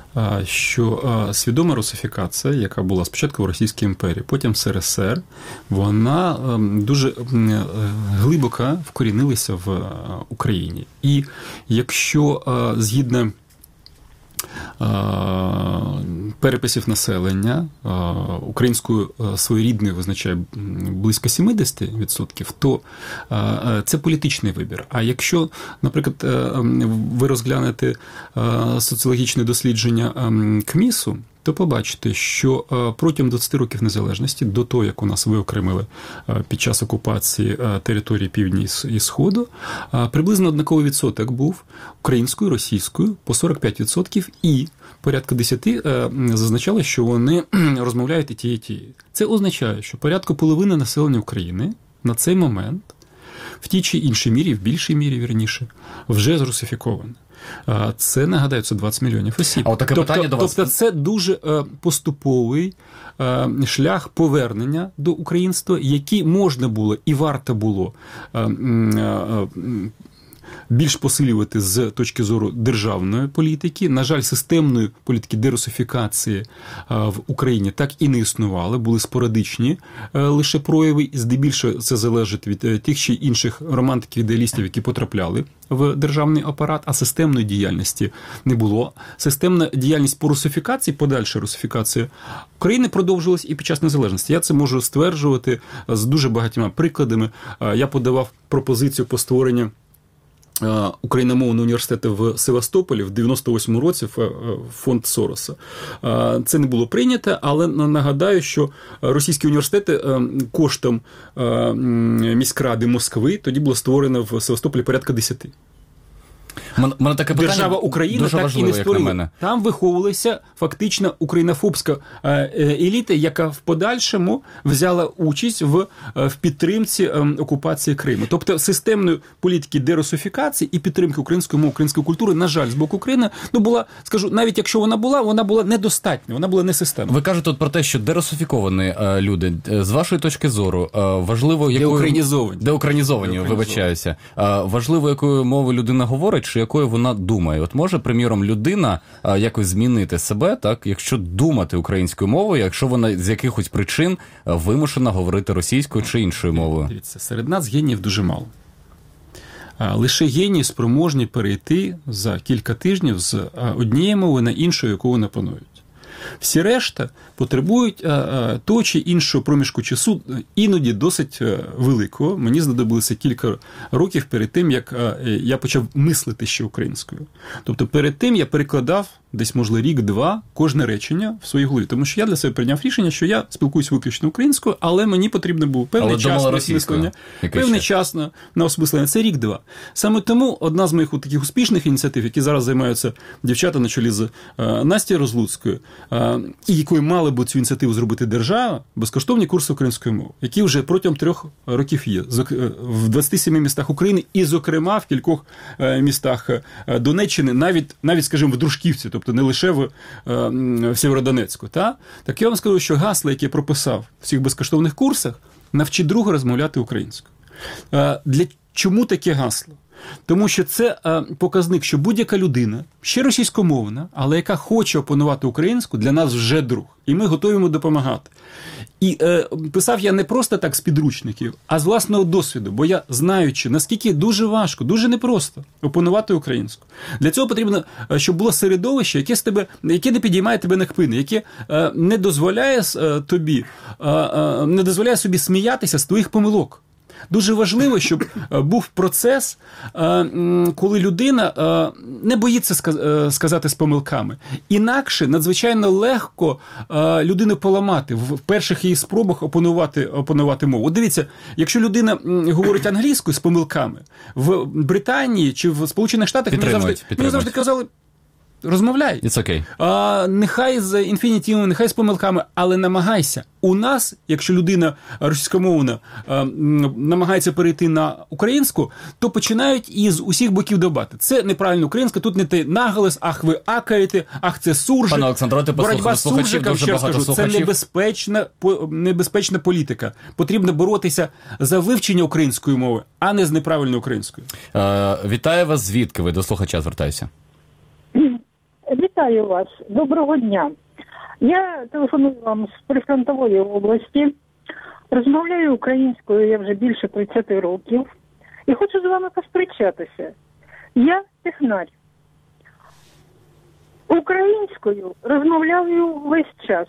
що свідома русифікація, яка була спочатку в Російській імперії, потім в ес ер ес ер, вона дуже глибоко вкорінилася в Україні. І якщо згідно переписів населення українською своєрідною визначає близько сімдесят відсотків, то це політичний вибір. А якщо, наприклад, ви розглянете соціологічне дослідження КМІСу, то побачите, що протягом двадцять років незалежності, до того, як у нас виокремили під час окупації території Півдня і Сходу, приблизно однаковий відсоток був українською, російською по сорок п'ять відсотків, і порядка десять зазначали, що вони розмовляють і ті, і ті. Це означає, що порядку половини населення України на цей момент в тій чи іншій мірі, в більшій мірі, вірніше, вже зрусифіковане. Це, нагадаю, це двадцять мільйонів осіб. А таке тобто, питання до вас. Тобто це дуже поступовий шлях повернення до українства, який можна було і варто було більш посилювати з точки зору державної політики. На жаль, системної політики дерусифікації в Україні так і не існувало, були спорадичні лише прояви, і здебільшого це залежить від тих чи інших романтиків-ідеалістів, які потрапляли в державний апарат, а системної діяльності не було. Системна діяльність по русифікації, подальша русифікація України продовжилась і під час незалежності. Я це можу стверджувати з дуже багатьма прикладами. Я подавав пропозицію по створенню україномовного університету в Севастополі в дев'яносто восьмому році в фонд Сороса. Це не було прийнято, але нагадаю, що російські університети коштом міськради Москви тоді було створено в Севастополі порядка десяти. Мене таке питання Держава Україна так важливо, і не створила. Там виховувалася фактично українофобська еліта, яка в подальшому взяла участь в, в підтримці окупації Криму. Тобто системної політики дерусифікації і підтримки української мови, української культури, на жаль, з боку України, ну була, скажу, навіть якщо вона була, вона була недостатня, вона була не системна. Ви кажете от про те, що дерусифіковані люди, з вашої точки зору, важливо, якою... Деукраїнізовані. Деукраїнізовані, вибачаюся. Важливо, якою мовою людина говорить, чи якою вона думає. От може, приміром, людина а, якось змінити себе, так, якщо думати українською мовою, якщо вона з якихось причин вимушена говорити російською чи іншою мовою? Дивіться, серед нас геніїв дуже мало. А, лише генії спроможні перейти за кілька тижнів з однієї мови на іншу, яку вони панують. Всі решта потребують а, того чи іншого проміжку часу, іноді досить великого. Мені знадобилося кілька років перед тим, як а, я почав мислити ще українською. Тобто перед тим я перекладав десь, можливо, рік-два кожне речення в своїй голові. Тому що я для себе прийняв рішення, що я спілкуюсь виключно українською, але мені потрібно був певний але час на осмислення. Певний час на, на осмислення. Це рік-два. Саме тому одна з моїх таких успішних ініціатив, які зараз займаються дівчата на чолі з е, Настю Розлуцькою, е, і якою мали б цю ініціативу зробити держава, безкоштовні курси української мови, які вже протягом трьох років є в двадцяти семи містах України і, зокрема, в кількох е, містах Донеччини, навіть, навіть, скажімо, в Дружківці, тобто не лише в, в Сєвєродонецьку. Та? Так я вам скажу, що гасло, яке я прописав в цих безкоштовних курсах, навчи друга розмовляти українською. Для чому таке гасло? Тому що це показник, що будь-яка людина, ще російськомовна, але яка хоче опанувати українську, для нас вже друг. І ми готові йому допомагати. І е, писав я не просто так з підручників, а з власного досвіду, бо я, знаючи, наскільки дуже важко, дуже непросто опанувати українську. Для цього потрібно, щоб було середовище, яке, з тебе, яке не підіймає тебе на кпини, яке е, не дозволяє е, тобі, е, е, не дозволяє собі сміятися з твоїх помилок. Дуже важливо, щоб був процес, коли людина не боїться сказати з помилками. Інакше надзвичайно легко людину поламати в перших її спробах опанувати, опанувати мову. От дивіться, якщо людина говорить англійською з помилками, в Британії чи в Сполучених Штатах мені завжди, мені завжди казали, розмовляй. It's okay. А, нехай з інфінітивом, нехай з помилками, але намагайся. У нас, якщо людина російськомовна а, намагається перейти на українську, то починають із усіх боків дебати. Це неправильно українська, тут не те наголос, ах ви акаєте, ах це суржик. Пане Олександре, ти боротьба з суржиком, ще скажу, це небезпечна, небезпечна політика. Потрібно боротися за вивчення української мови, а не з неправильною українською. Е, вітаю вас, звідки ви? До слухача звертаюся. Вітаю вас. Доброго дня. Я телефоную вам з прифронтової області. Розмовляю українською я вже більше тридцяти років. І хочу з вами посперечатися. Я технар. Українською розмовляю весь час.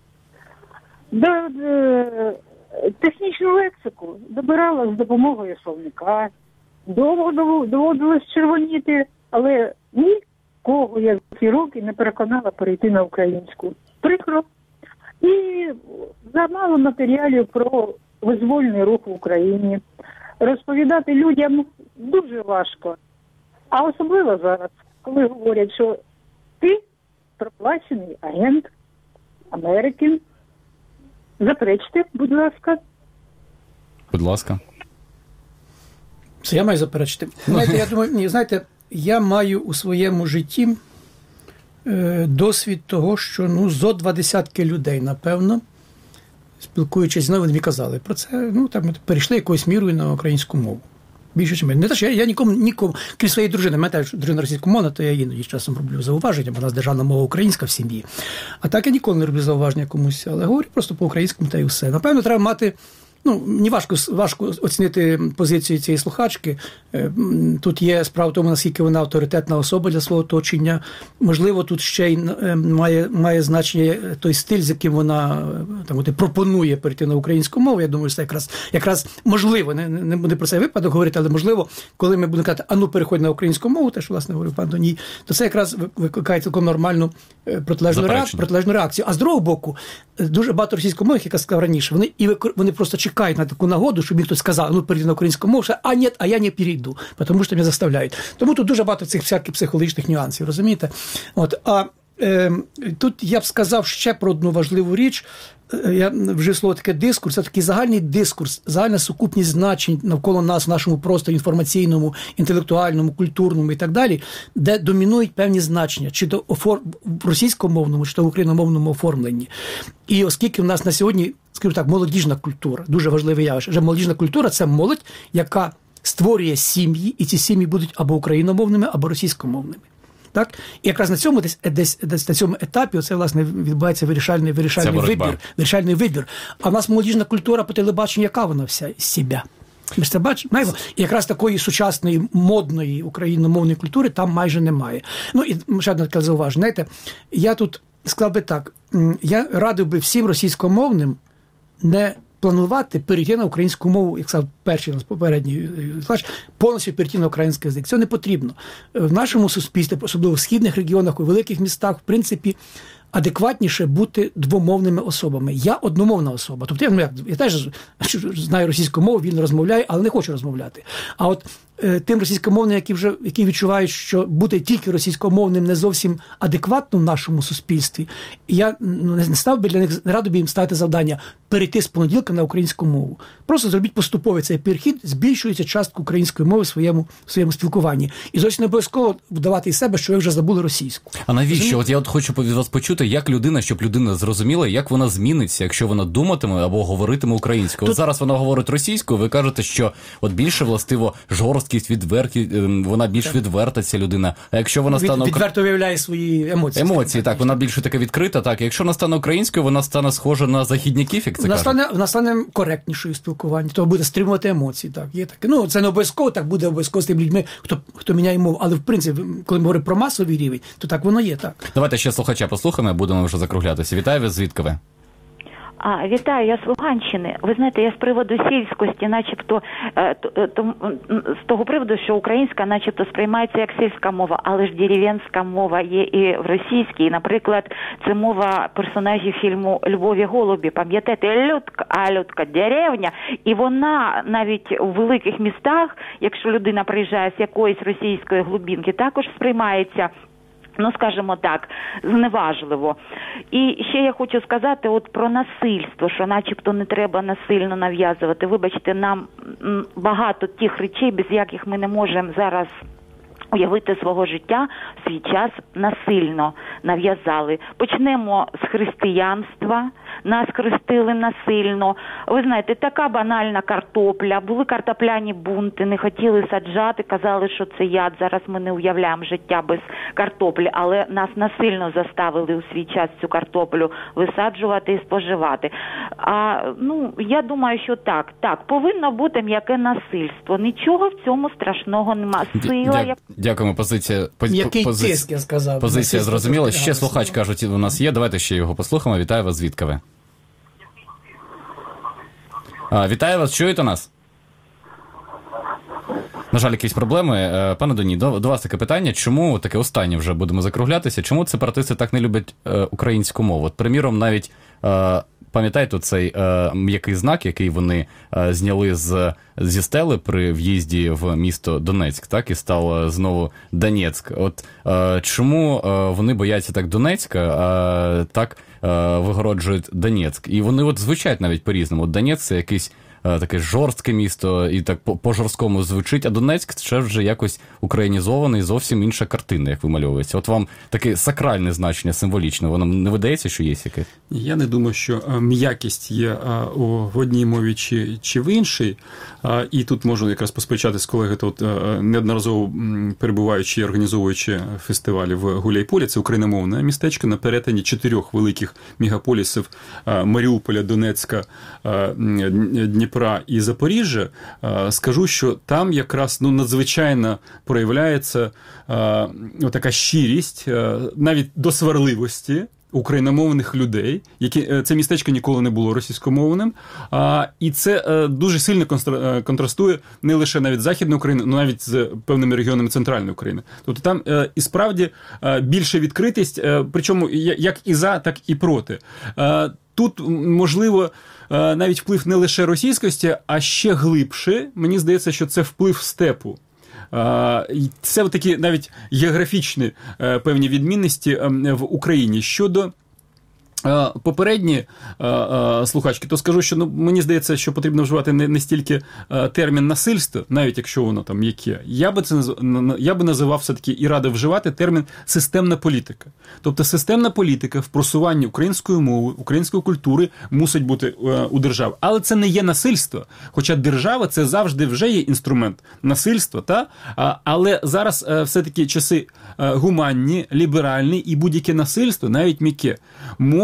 До, до, технічну лексику добирала з допомогою словника. Довго доводилось червоніти, але ні. Кого я за ці роки не переконала перейти на українську. Прикро. І замало матеріалів про визвольний рух в Україні. Розповідати людям дуже важко. А особливо зараз, коли говорять, що ти проплачений агент Америки. Заперечте, будь ласка. Будь ласка. Це я маю заперечити. Знаєте, я думаю, ні, знаєте, я маю у своєму житті е, досвід того, що ну, зо два десятки людей, напевно, спілкуючись з ними, вони казали про це, ну, там, перейшли якоюсь мірою на українську мову. Більше, чи менше. Не те, що я, я нікому, нікому, крім своєї дружини, мене теж дружина російськомовна, то я іноді часом роблю зауваження, бо у нас державна мова українська в сім'ї. А так я ніколи не роблю зауваження комусь, але говорю просто по-українському та й все. Напевно, треба мати. Ну, мені важко, важко оцінити позицію цієї слухачки. Тут є справа в тому, наскільки вона авторитетна особа для свого оточення. Можливо, тут ще й має, має значення той стиль, з яким вона там, пропонує перейти на українську мову. Я думаю, це якраз, якраз можливо, не, не буде про цей випадок говорити, але можливо, коли ми будемо казати, а ну, переходь на українську мову, те, що, власне, говорив пан Доній, то це якраз викликає цілком нормальну протилежну, реак, протилежну реакцію. А з другого боку, дуже багато російськомовних, як я сказав раніше, вони, і вони просто чекають на таку нагоду, щоб їм хтось сказав, ну, перейди на українську мову, а ні, а я не перейду, тому що мене заставляють. Тому тут дуже багато цих всяких психологічних нюансів, розумієте? От, а е, тут я б сказав ще про одну важливу річ. Я вжив слово таке дискурс, це такий загальний дискурс, загальна сукупність значень навколо нас, в нашому просторі інформаційному, інтелектуальному, культурному і так далі, де домінують певні значення, чи то офор... в російськомовному, чи то в україномовному оформленні. І оскільки в нас на сьогодні, скажімо так, молодіжна культура, дуже важливе явище, вже молодіжна культура – це молодь, яка створює сім'ї, і ці сім'ї будуть або україномовними, або російськомовними. Так? І якраз на цьому десь, десь, десь на цьому етапі оце, власне, відбувається вирішальний, вирішальний вибір, вирішальний вибір. А в нас молодіжна культура по телебаченню, яка вона вся з себе? Ми ж це бачимо. І якраз такої сучасної, модної україномовної культури там майже немає. Ну, і ще одне таке зауваження. Знаєте, я тут сказав би так, я радив би всім російськомовним не планувати перейти на українську мову, як сказав перший нас попередній, повністю перейти на український язик. Це не потрібно. В нашому суспільстві, особливо в східних регіонах, у великих містах, в принципі, адекватніше бути двомовними особами. Я одномовна особа. Тобто я, ну, я, я теж знаю російську мову, вільно розмовляю, але не хочу розмовляти. А от е, тим російськомовним, які вже які відчувають, що бути тільки російськомовним не зовсім адекватно в нашому суспільстві, я ну, не став би для них, не радий би їм ставити завдання перейти з понеділка на українську мову. Просто зробіть поступовий цей перехід, збільшується частку української мови в своєму, в своєму спілкуванні. І зовсім не обов'язково вдавати із себе, що ви вже забули російську. А навіщо? От я от хочу від вас почути, як людина, щоб людина зрозуміла, як вона зміниться, якщо вона думатиме або говоритиме українською. Тут... От зараз вона говорить російською, ви кажете, що от більше властиво жорсткість, відверті, вона більш так. відверта ця людина. А якщо вона стане... Від, відверто виявляє свої емоції. Емоції, так, вона більше така відкрита, так. Якщо вона стане українською, вона стане схожа на західняків, як це вона кажуть. Стане, вона стане коректнішою в спілкуванні, то буде стримувати емоції, так, є таке. Ну, це не обов'язково, так буде обов'язково з тими людьми, хто, хто міняє мову, але в принципі, коли ми говоримо про масовий рівень, то так воно є, так. Давайте ще слухача послухаємо, будемо вже закруглятися. Вітаю вас, звідки ви? А, вітаю, я з Луганщини. Ви знаєте, я з приводу сільськості, начебто, е, то, то, з того приводу, що українська начебто сприймається як сільська мова, але ж дерев'янська мова є і в російській. Наприклад, це мова персонажів фільму «Львові голубі». Пам'ятаєте, людка, а людка деревня. І вона навіть у великих містах, якщо людина приїжджає з якоїсь російської глубинки, також сприймається, ну, скажімо так, зневажливо. І ще я хочу сказати от про насильство, що начебто не треба насильно нав'язувати. Вибачте, нам багато тих речей, без яких ми не можемо зараз уявити свого життя, в свій час насильно нав'язали. Почнемо з християнства. Нас хрестили насильно. Ви знаєте, така банальна картопля. Були картопляні бунти, не хотіли саджати, казали, що це яд. Зараз ми не уявляємо життя без картоплі, але нас насильно заставили у свій час цю картоплю висаджувати і споживати. А, ну, я думаю, що так. Так, повинно бути м'яке насильство. Нічого в цьому страшного нема. Сила, як... Дякуємо, позиція. Пози... Який пози... тиск, я сказав. Позиція зрозуміла. Ще слухач, кажуть, у нас є. Давайте ще його послухаємо. Вітаю вас, звідки ви? А, вітаю вас, чуєте нас? На жаль, якісь проблеми. Пане Доні, до, до вас таке питання. Чому, таке останнє вже будемо закруглятися, чому сепаратисти так не люблять е, українську мову? От, приміром, навіть, е, пам'ятаєте цей е, м'який знак, який вони е, зняли з, зі стели при в'їзді в місто Донецьк, так, і став знову Донецьк. От е, чому е, вони бояться так Донецька, а так е, вигороджують Донецьк? І вони от звучать навіть по-різному. От Донецьк – це якийсь таке жорстке місто, і так по-жорсткому звучить, а Донецьк – це вже якось українізований, зовсім інша картина, як вимальовується. От вам таке сакральне значення, символічне, воно не видається, що є яке? Я не думаю, що м'якість є в одній мові чи, чи в іншій. І тут можу якраз посперечати з колегою, тут неодноразово перебуваючи і організовуючи фестивалі в Гуляйполі, це україномовне містечко на перетині чотирьох великих мегаполісів Маріуполя, Донецька, Дніпра, Дніпра і Запоріжжя, скажу, що там якраз ну, надзвичайно проявляється е, така щирість, е, навіть до сварливості україномовних людей, які це містечко ніколи не було російськомовним, а, і це е, дуже сильно контрастує не лише навіть з Західної України, але навіть з певними регіонами Центральної України. Тобто там е, і справді е, більша відкритість, е, причому як і за, так і проти. Е, тут, можливо, е, навіть вплив не лише російськості, а ще глибше, мені здається, що це вплив степу. Це такі навіть географічні певні відмінності в Україні. Щодо попередні слухачки, то скажу, що ну, мені здається, що потрібно вживати не, не стільки термін насильство, навіть якщо воно там яке. Я би, це, я би називав все-таки і радив вживати термін системна політика. Тобто системна політика в просуванні української мови, української культури мусить бути у держави. Але це не є насильство. Хоча держава це завжди вже є інструмент насильства, та? Але зараз все-таки часи гуманні, ліберальні і будь-яке насильство, навіть м'яке, може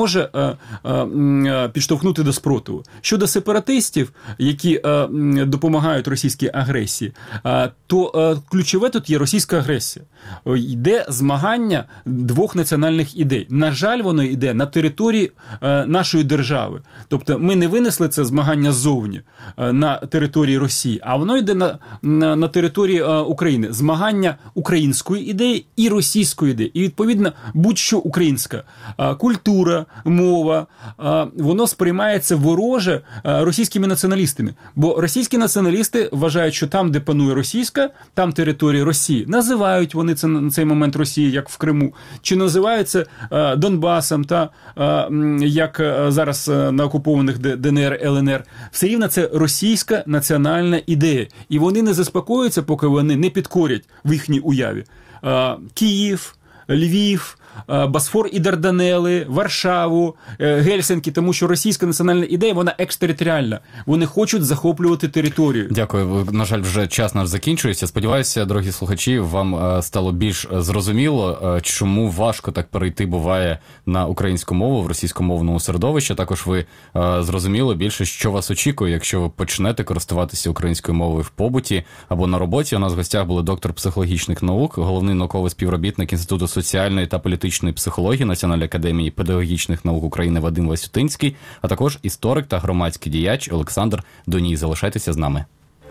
може е, е, підштовхнути до спротиву. Щодо сепаратистів, які е, допомагають російській агресії, е, то е, ключове тут є російська агресія. Йде змагання двох національних ідей. На жаль, воно йде на території е, нашої держави. Тобто ми не винесли це змагання ззовні, е, на території Росії, а воно йде на, на, на території е, України. Змагання української ідеї і російської ідеї. І, відповідно, будь-що українська е, культура, мова, е, воно сприймається вороже е, російськими націоналістами. Бо російські націоналісти вважають, що там, де панує російська, там територія Росії. Називають вони це на цей момент Росії, як в Криму, чи називаються е, Донбасом, та е, як е, зараз е, на окупованих Д Н Р, Л Н Р. Все рівно це російська національна ідея. І вони не заспокоюються, поки вони не підкорять в їхній уяві е, Київ, Львів, Босфор і Дарданели, Варшаву, Гельсінкі, тому що російська національна ідея, вона екстериторіальна. Вони хочуть захоплювати територію. Дякую. На жаль, вже час наш закінчується. Сподіваюся, дорогі слухачі, вам стало більш зрозуміло, чому важко так перейти буває на українську мову в російськомовному середовищі. Також ви зрозуміли більше, що вас очікує, якщо ви почнете користуватися українською мовою в побуті або на роботі. У нас в гостях були доктор психологічних наук, головний науковий співробітник Інституту соціальної та політичної психології Національної академії педагогічних наук України Вадим Васютинський, а також історик та громадський діяч Олександр Доній. Залишайтеся з нами.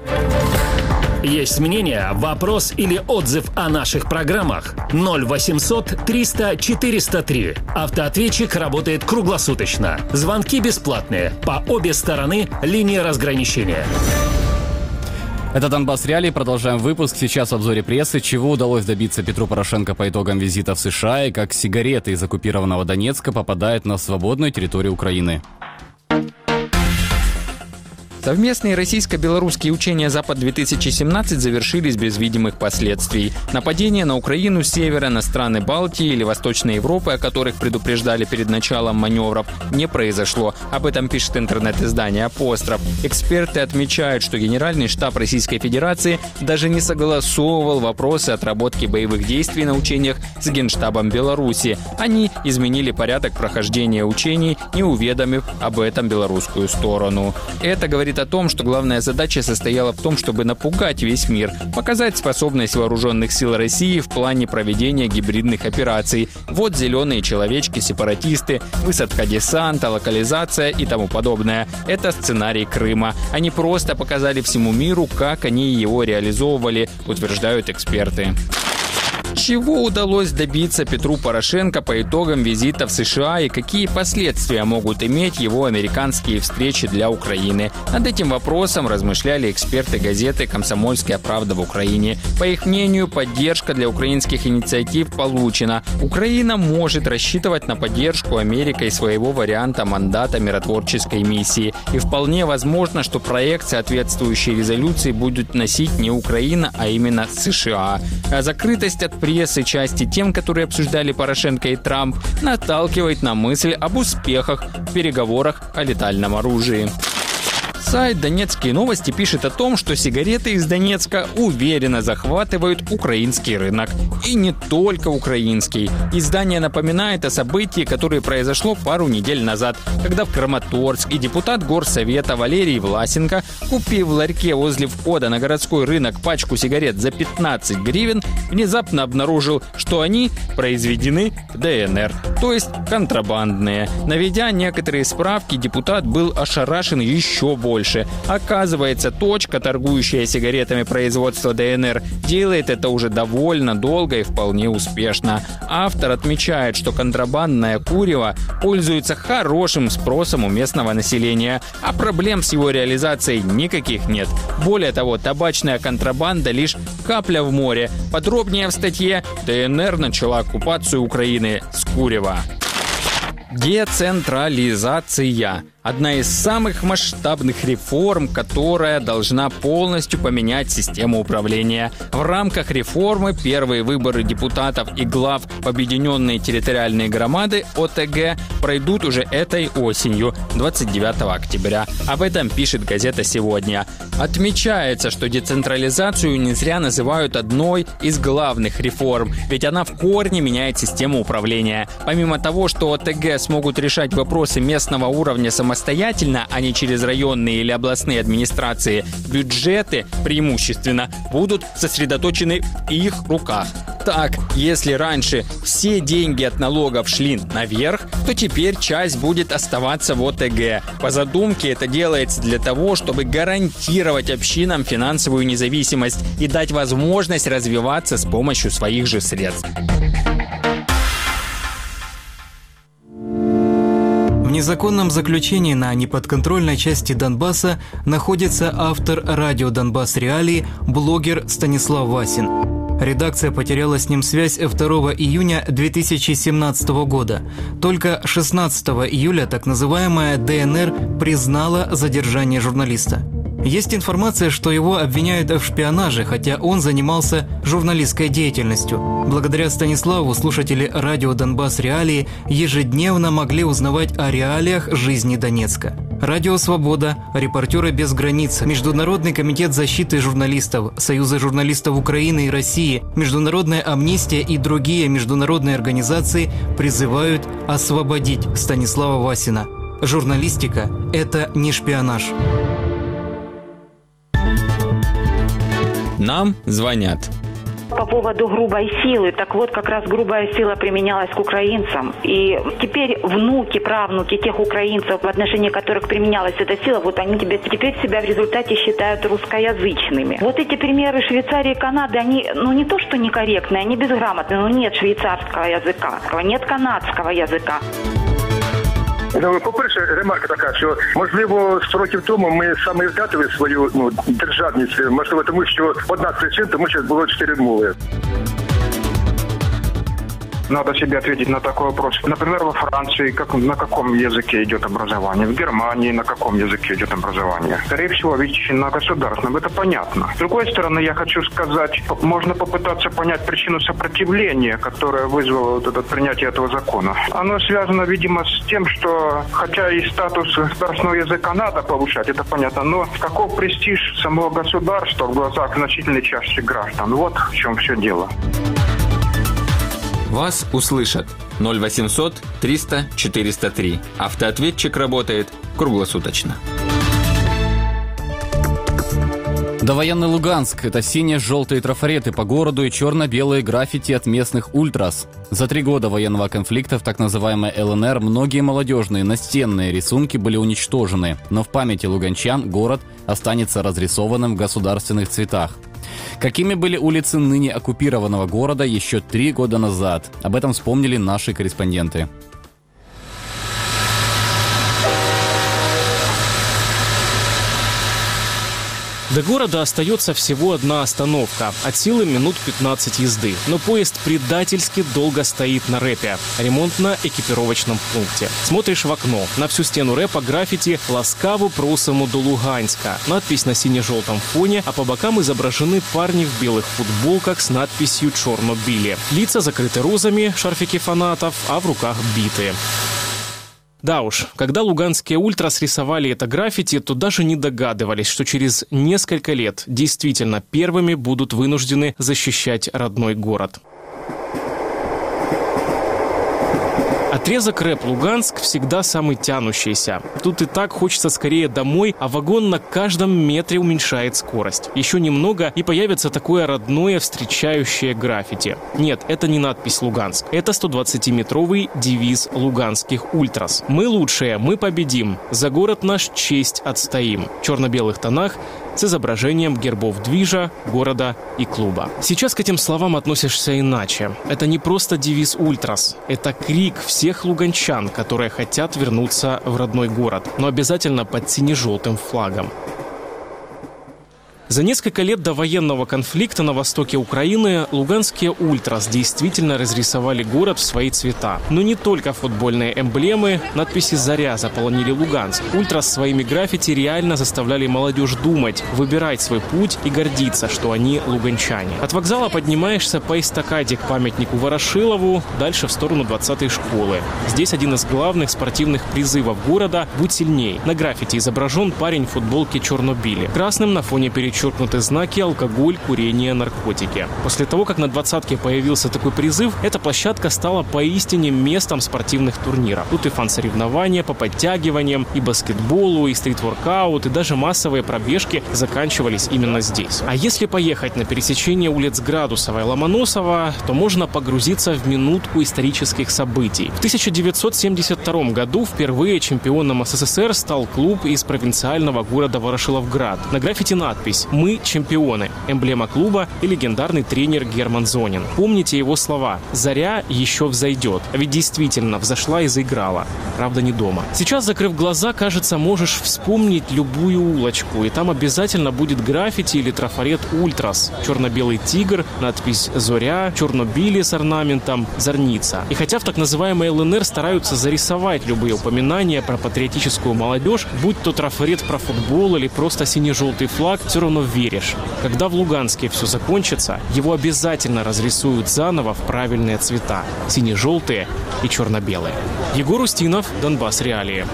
Есть мнение, вопрос или отзыв о наших программах? ноль восемьсот триста четыреста три. Автоответчик работает круглосуточно. Звонки бесплатные. По обе стороны линии разграничения. Это «Донбасс Реалии». Продолжаем выпуск. Сейчас в обзоре прессы. Чего удалось добиться Петру Порошенко по итогам визита в США и как сигареты из оккупированного Донецка попадают на свободную территорию Украины. Совместные российско-белорусские учения «Запад-две тысячи семнадцать» завершились без видимых последствий. Нападение на Украину с севера, на страны Балтии или Восточной Европы, о которых предупреждали перед началом маневров, не произошло. Об этом пишет интернет-издание «Апостроф». Эксперты отмечают, что Генеральный штаб Российской Федерации даже не согласовывал вопросы отработки боевых действий на учениях с Генштабом Беларуси. Они изменили порядок прохождения учений, не уведомив об этом белорусскую сторону. Это говорит о том, что главная задача состояла в том, чтобы напугать весь мир, показать способность вооруженных сил России в плане проведения гибридных операций. Вот зеленые человечки, сепаратисты, высадка десанта, локализация и тому подобное. Это сценарий Крыма. Они просто показали всему миру, как они его реализовывали, утверждают эксперты. Чего удалось добиться Петру Порошенко по итогам визита в США и какие последствия могут иметь его американские встречи для Украины? Над этим вопросом размышляли эксперты газеты «Комсомольская правда» в Украине. По их мнению, поддержка для украинских инициатив получена. Украина может рассчитывать на поддержку Америкой своего варианта мандата миротворческой миссии. И вполне возможно, что проект соответствующей резолюции будет носить не Украина, а именно США. А закрытость от прессы части тем, которые обсуждали Порошенко и Трамп, наталкивает на мысль об успехах в переговорах о летальном оружии. Сайт «Донецкие новости» пишет о том, что сигареты из Донецка уверенно захватывают украинский рынок. И не только украинский. Издание напоминает о событии, которое произошло пару недель назад, когда в Краматорск и депутат Горсовета Валерий Власенко, купив в ларьке возле входа на городской рынок пачку сигарет за пятнадцать гривен, внезапно обнаружил, что они произведены в Д Н Р, то есть контрабандные. Наведя некоторые справки, депутат был ошарашен еще больше. Оказывается, точка, торгующая сигаретами производства Д Н Р, делает это уже довольно долго и вполне успешно. Автор отмечает, что контрабандное курево пользуется хорошим спросом у местного населения, а проблем с его реализацией никаких нет. Более того, табачная контрабанда лишь капля в море. Подробнее в статье «Д Н Р начала оккупацию Украины с курева». Децентрализация. Одна из самых масштабных реформ, которая должна полностью поменять систему управления. В рамках реформы первые выборы депутатов и глав в объединенные территориальные громады О Тэ Гэ пройдут уже этой осенью, двадцать девятого октября. Об этом пишет газета «Сегодня». Отмечается, что децентрализацию не зря называют одной из главных реформ, ведь она в корне меняет систему управления. Помимо того, что О Тэ Гэ смогут решать вопросы местного уровня самостоятельно, самостоятельно, а не через районные или областные администрации, бюджеты преимущественно будут сосредоточены в их руках. Так, если раньше все деньги от налогов шли наверх, то теперь часть будет оставаться в О Тэ Гэ. По задумке это делается для того, чтобы гарантировать общинам финансовую независимость и дать возможность развиваться с помощью своих же средств. В незаконном заключении на неподконтрольной части Донбасса находится автор радио «Донбасс Реалии», блогер Станислав Васин. Редакция потеряла с ним связь второго июня две тысячи семнадцатого года. Только шестнадцатого июля так называемая Дэ Эн Эр признала задержание журналиста. Есть информация, что его обвиняют в шпионаже, хотя он занимался журналистской деятельностью. Благодаря Станиславу слушатели радио «Донбасс Реалии» ежедневно могли узнавать о реалиях жизни Донецка. Радио «Свобода», «Репортеры без границ», Международный комитет защиты журналистов, Союзы журналистов Украины и России, Международная амнистия и другие международные организации призывают освободить Станислава Васина. Журналистика – это не шпионаж. Нам звонят. По поводу грубой силы, так вот, как раз грубая сила применялась к украинцам. И теперь внуки, правнуки тех украинцев, в отношении которых применялась эта сила, вот они теперь себя в результате считают русскоязычными. Вот эти примеры Швейцарии и Канады, они, ну, не то что некорректные, они безграмотные, но нет швейцарского языка, нет канадского языка. Ну, по-перше, ремарка така, що, можливо, сто років тому ми саме втратили свою ну, державність, можливо, тому що одна з причин, тому що було чотири мови. Надо себе ответить на такой вопрос. Например, во Франции как, на каком языке идет образование? В Германии на каком языке идет образование? Скорее всего, ведь на государственном. Это понятно. С другой стороны, я хочу сказать, можно попытаться понять причину сопротивления, которая вызвала вот это принятие этого закона. Оно связано, видимо, с тем, что, хотя и статус государственного языка надо повышать, это понятно, но каков престиж самого государства в глазах значительной части граждан? Вот в чем все дело. Вас услышат. ноль восемьсот триста четыреста три. Автоответчик работает круглосуточно. Довоенный Луганск – это сине-желтые трафареты по городу и черно-белые граффити от местных ультрас. За три года военного конфликта в так называемой Эл Эн Эр многие молодежные настенные рисунки были уничтожены, но в памяти луганчан город останется разрисованным в государственных цветах. Какими были улицы ныне оккупированного города еще три года назад? Об этом вспомнили наши корреспонденты. До города остается всего одна остановка. От силы минут пятнадцать езды. Но поезд предательски долго стоит на рэпе. Ремонтно-экипировочном пункте. Смотришь в окно. На всю стену рэпа граффити «Ласкаву просимо до Луганска». Надпись на сине-желтом фоне, а по бокам изображены парни в белых футболках с надписью «Чорно-білі». Лица закрыты розами, шарфики фанатов, а в руках биты. Да уж, когда луганские ультрас рисовали это граффити, то даже не догадывались, что через несколько лет действительно первыми будут вынуждены защищать родной город. Отрезок рэп-Луганск всегда самый тянущийся. Тут и так хочется скорее домой, а вагон на каждом метре уменьшает скорость. Еще немного, и появится такое родное встречающее граффити. Нет, это не надпись «Луганск». Это сто двадцатиметровый девиз луганских ультрас. «Мы лучшие, мы победим. За город наш честь отстоим». В черно-белых тонах с изображением гербов движа, города и клуба. Сейчас к этим словам относишься иначе. Это не просто девиз ультрас. Это крик всех луганчан, которые хотят вернуться в родной город, но обязательно под сине-желтым флагом. За несколько лет до военного конфликта на востоке Украины луганские ультрас действительно разрисовали город в свои цвета. Но не только футбольные эмблемы, надписи «Заря» заполонили Луганск. Ультрас своими граффити реально заставляли молодежь думать, выбирать свой путь и гордиться, что они луганчане. От вокзала поднимаешься по эстакаде к памятнику Ворошилову, дальше в сторону двадцатой школы. Здесь один из главных спортивных призывов города «Будь сильней». На граффити изображен парень в футболке «Черно-Били». Красным на фоне перечеркнуты знаки «Алкоголь, курение, наркотики». После того, как на двадцатке появился такой призыв, эта площадка стала поистине местом спортивных турниров. Тут и фан-соревнования по подтягиваниям, и баскетболу, и стрит-воркаут, и даже массовые пробежки заканчивались именно здесь. А если поехать на пересечение улиц Градусова и Ломоносова, то можно погрузиться в минутку исторических событий. В тысяча девятьсот семьдесят втором году впервые чемпионом СССР стал клуб из провинциального города Ворошиловград. На граффити надпись «Мы чемпионы», эмблема клуба и легендарный тренер Герман Зонин. Помните его слова: «Заря еще взойдет». А ведь действительно взошла и заиграла. Правда, не дома. Сейчас, закрыв глаза, кажется, можешь вспомнить любую улочку, и там обязательно будет граффити или трафарет «Ультрас». Черно-белый тигр, надпись «Зоря», «Черно-Били» с орнаментом, «Зорница». И хотя в так называемой ЛНР стараются зарисовать любые упоминания про патриотическую молодежь, будь то трафарет про футбол или просто синий-желтый флаг, все равно веришь. Когда в Луганске все закончится, его обязательно разрисуют заново в правильные цвета – сине-желтые и черно-белые. Егор Устинов, Донбасс Реалии.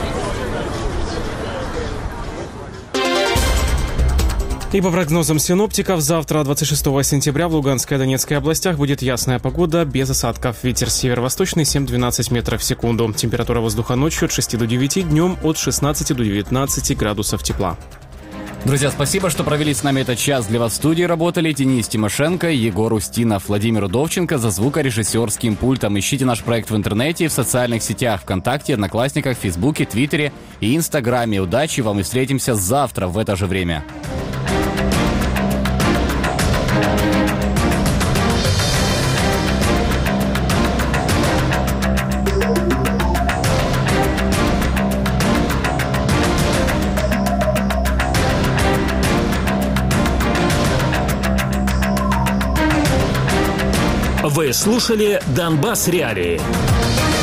И по прогнозам синоптиков, завтра, двадцать шестого сентября, в Луганской и Донецкой областях будет ясная погода, без осадков. Ветер северо-восточный семь-двенадцать метров в секунду. Температура воздуха ночью от шести до девяти, днем от шестнадцати до девятнадцати градусов тепла. Друзья, спасибо, что провели с нами этот час. Для вас в студии работали Денис Тимошенко, Егор Устинов, Владимир Удовченко за звукорежиссерским пультом. Ищите наш проект в интернете и в социальных сетях ВКонтакте, Одноклассниках, Фейсбуке, Твиттере и Инстаграме. Удачи вам и встретимся завтра в это же время. Вы слушали «Донбасс Реалии».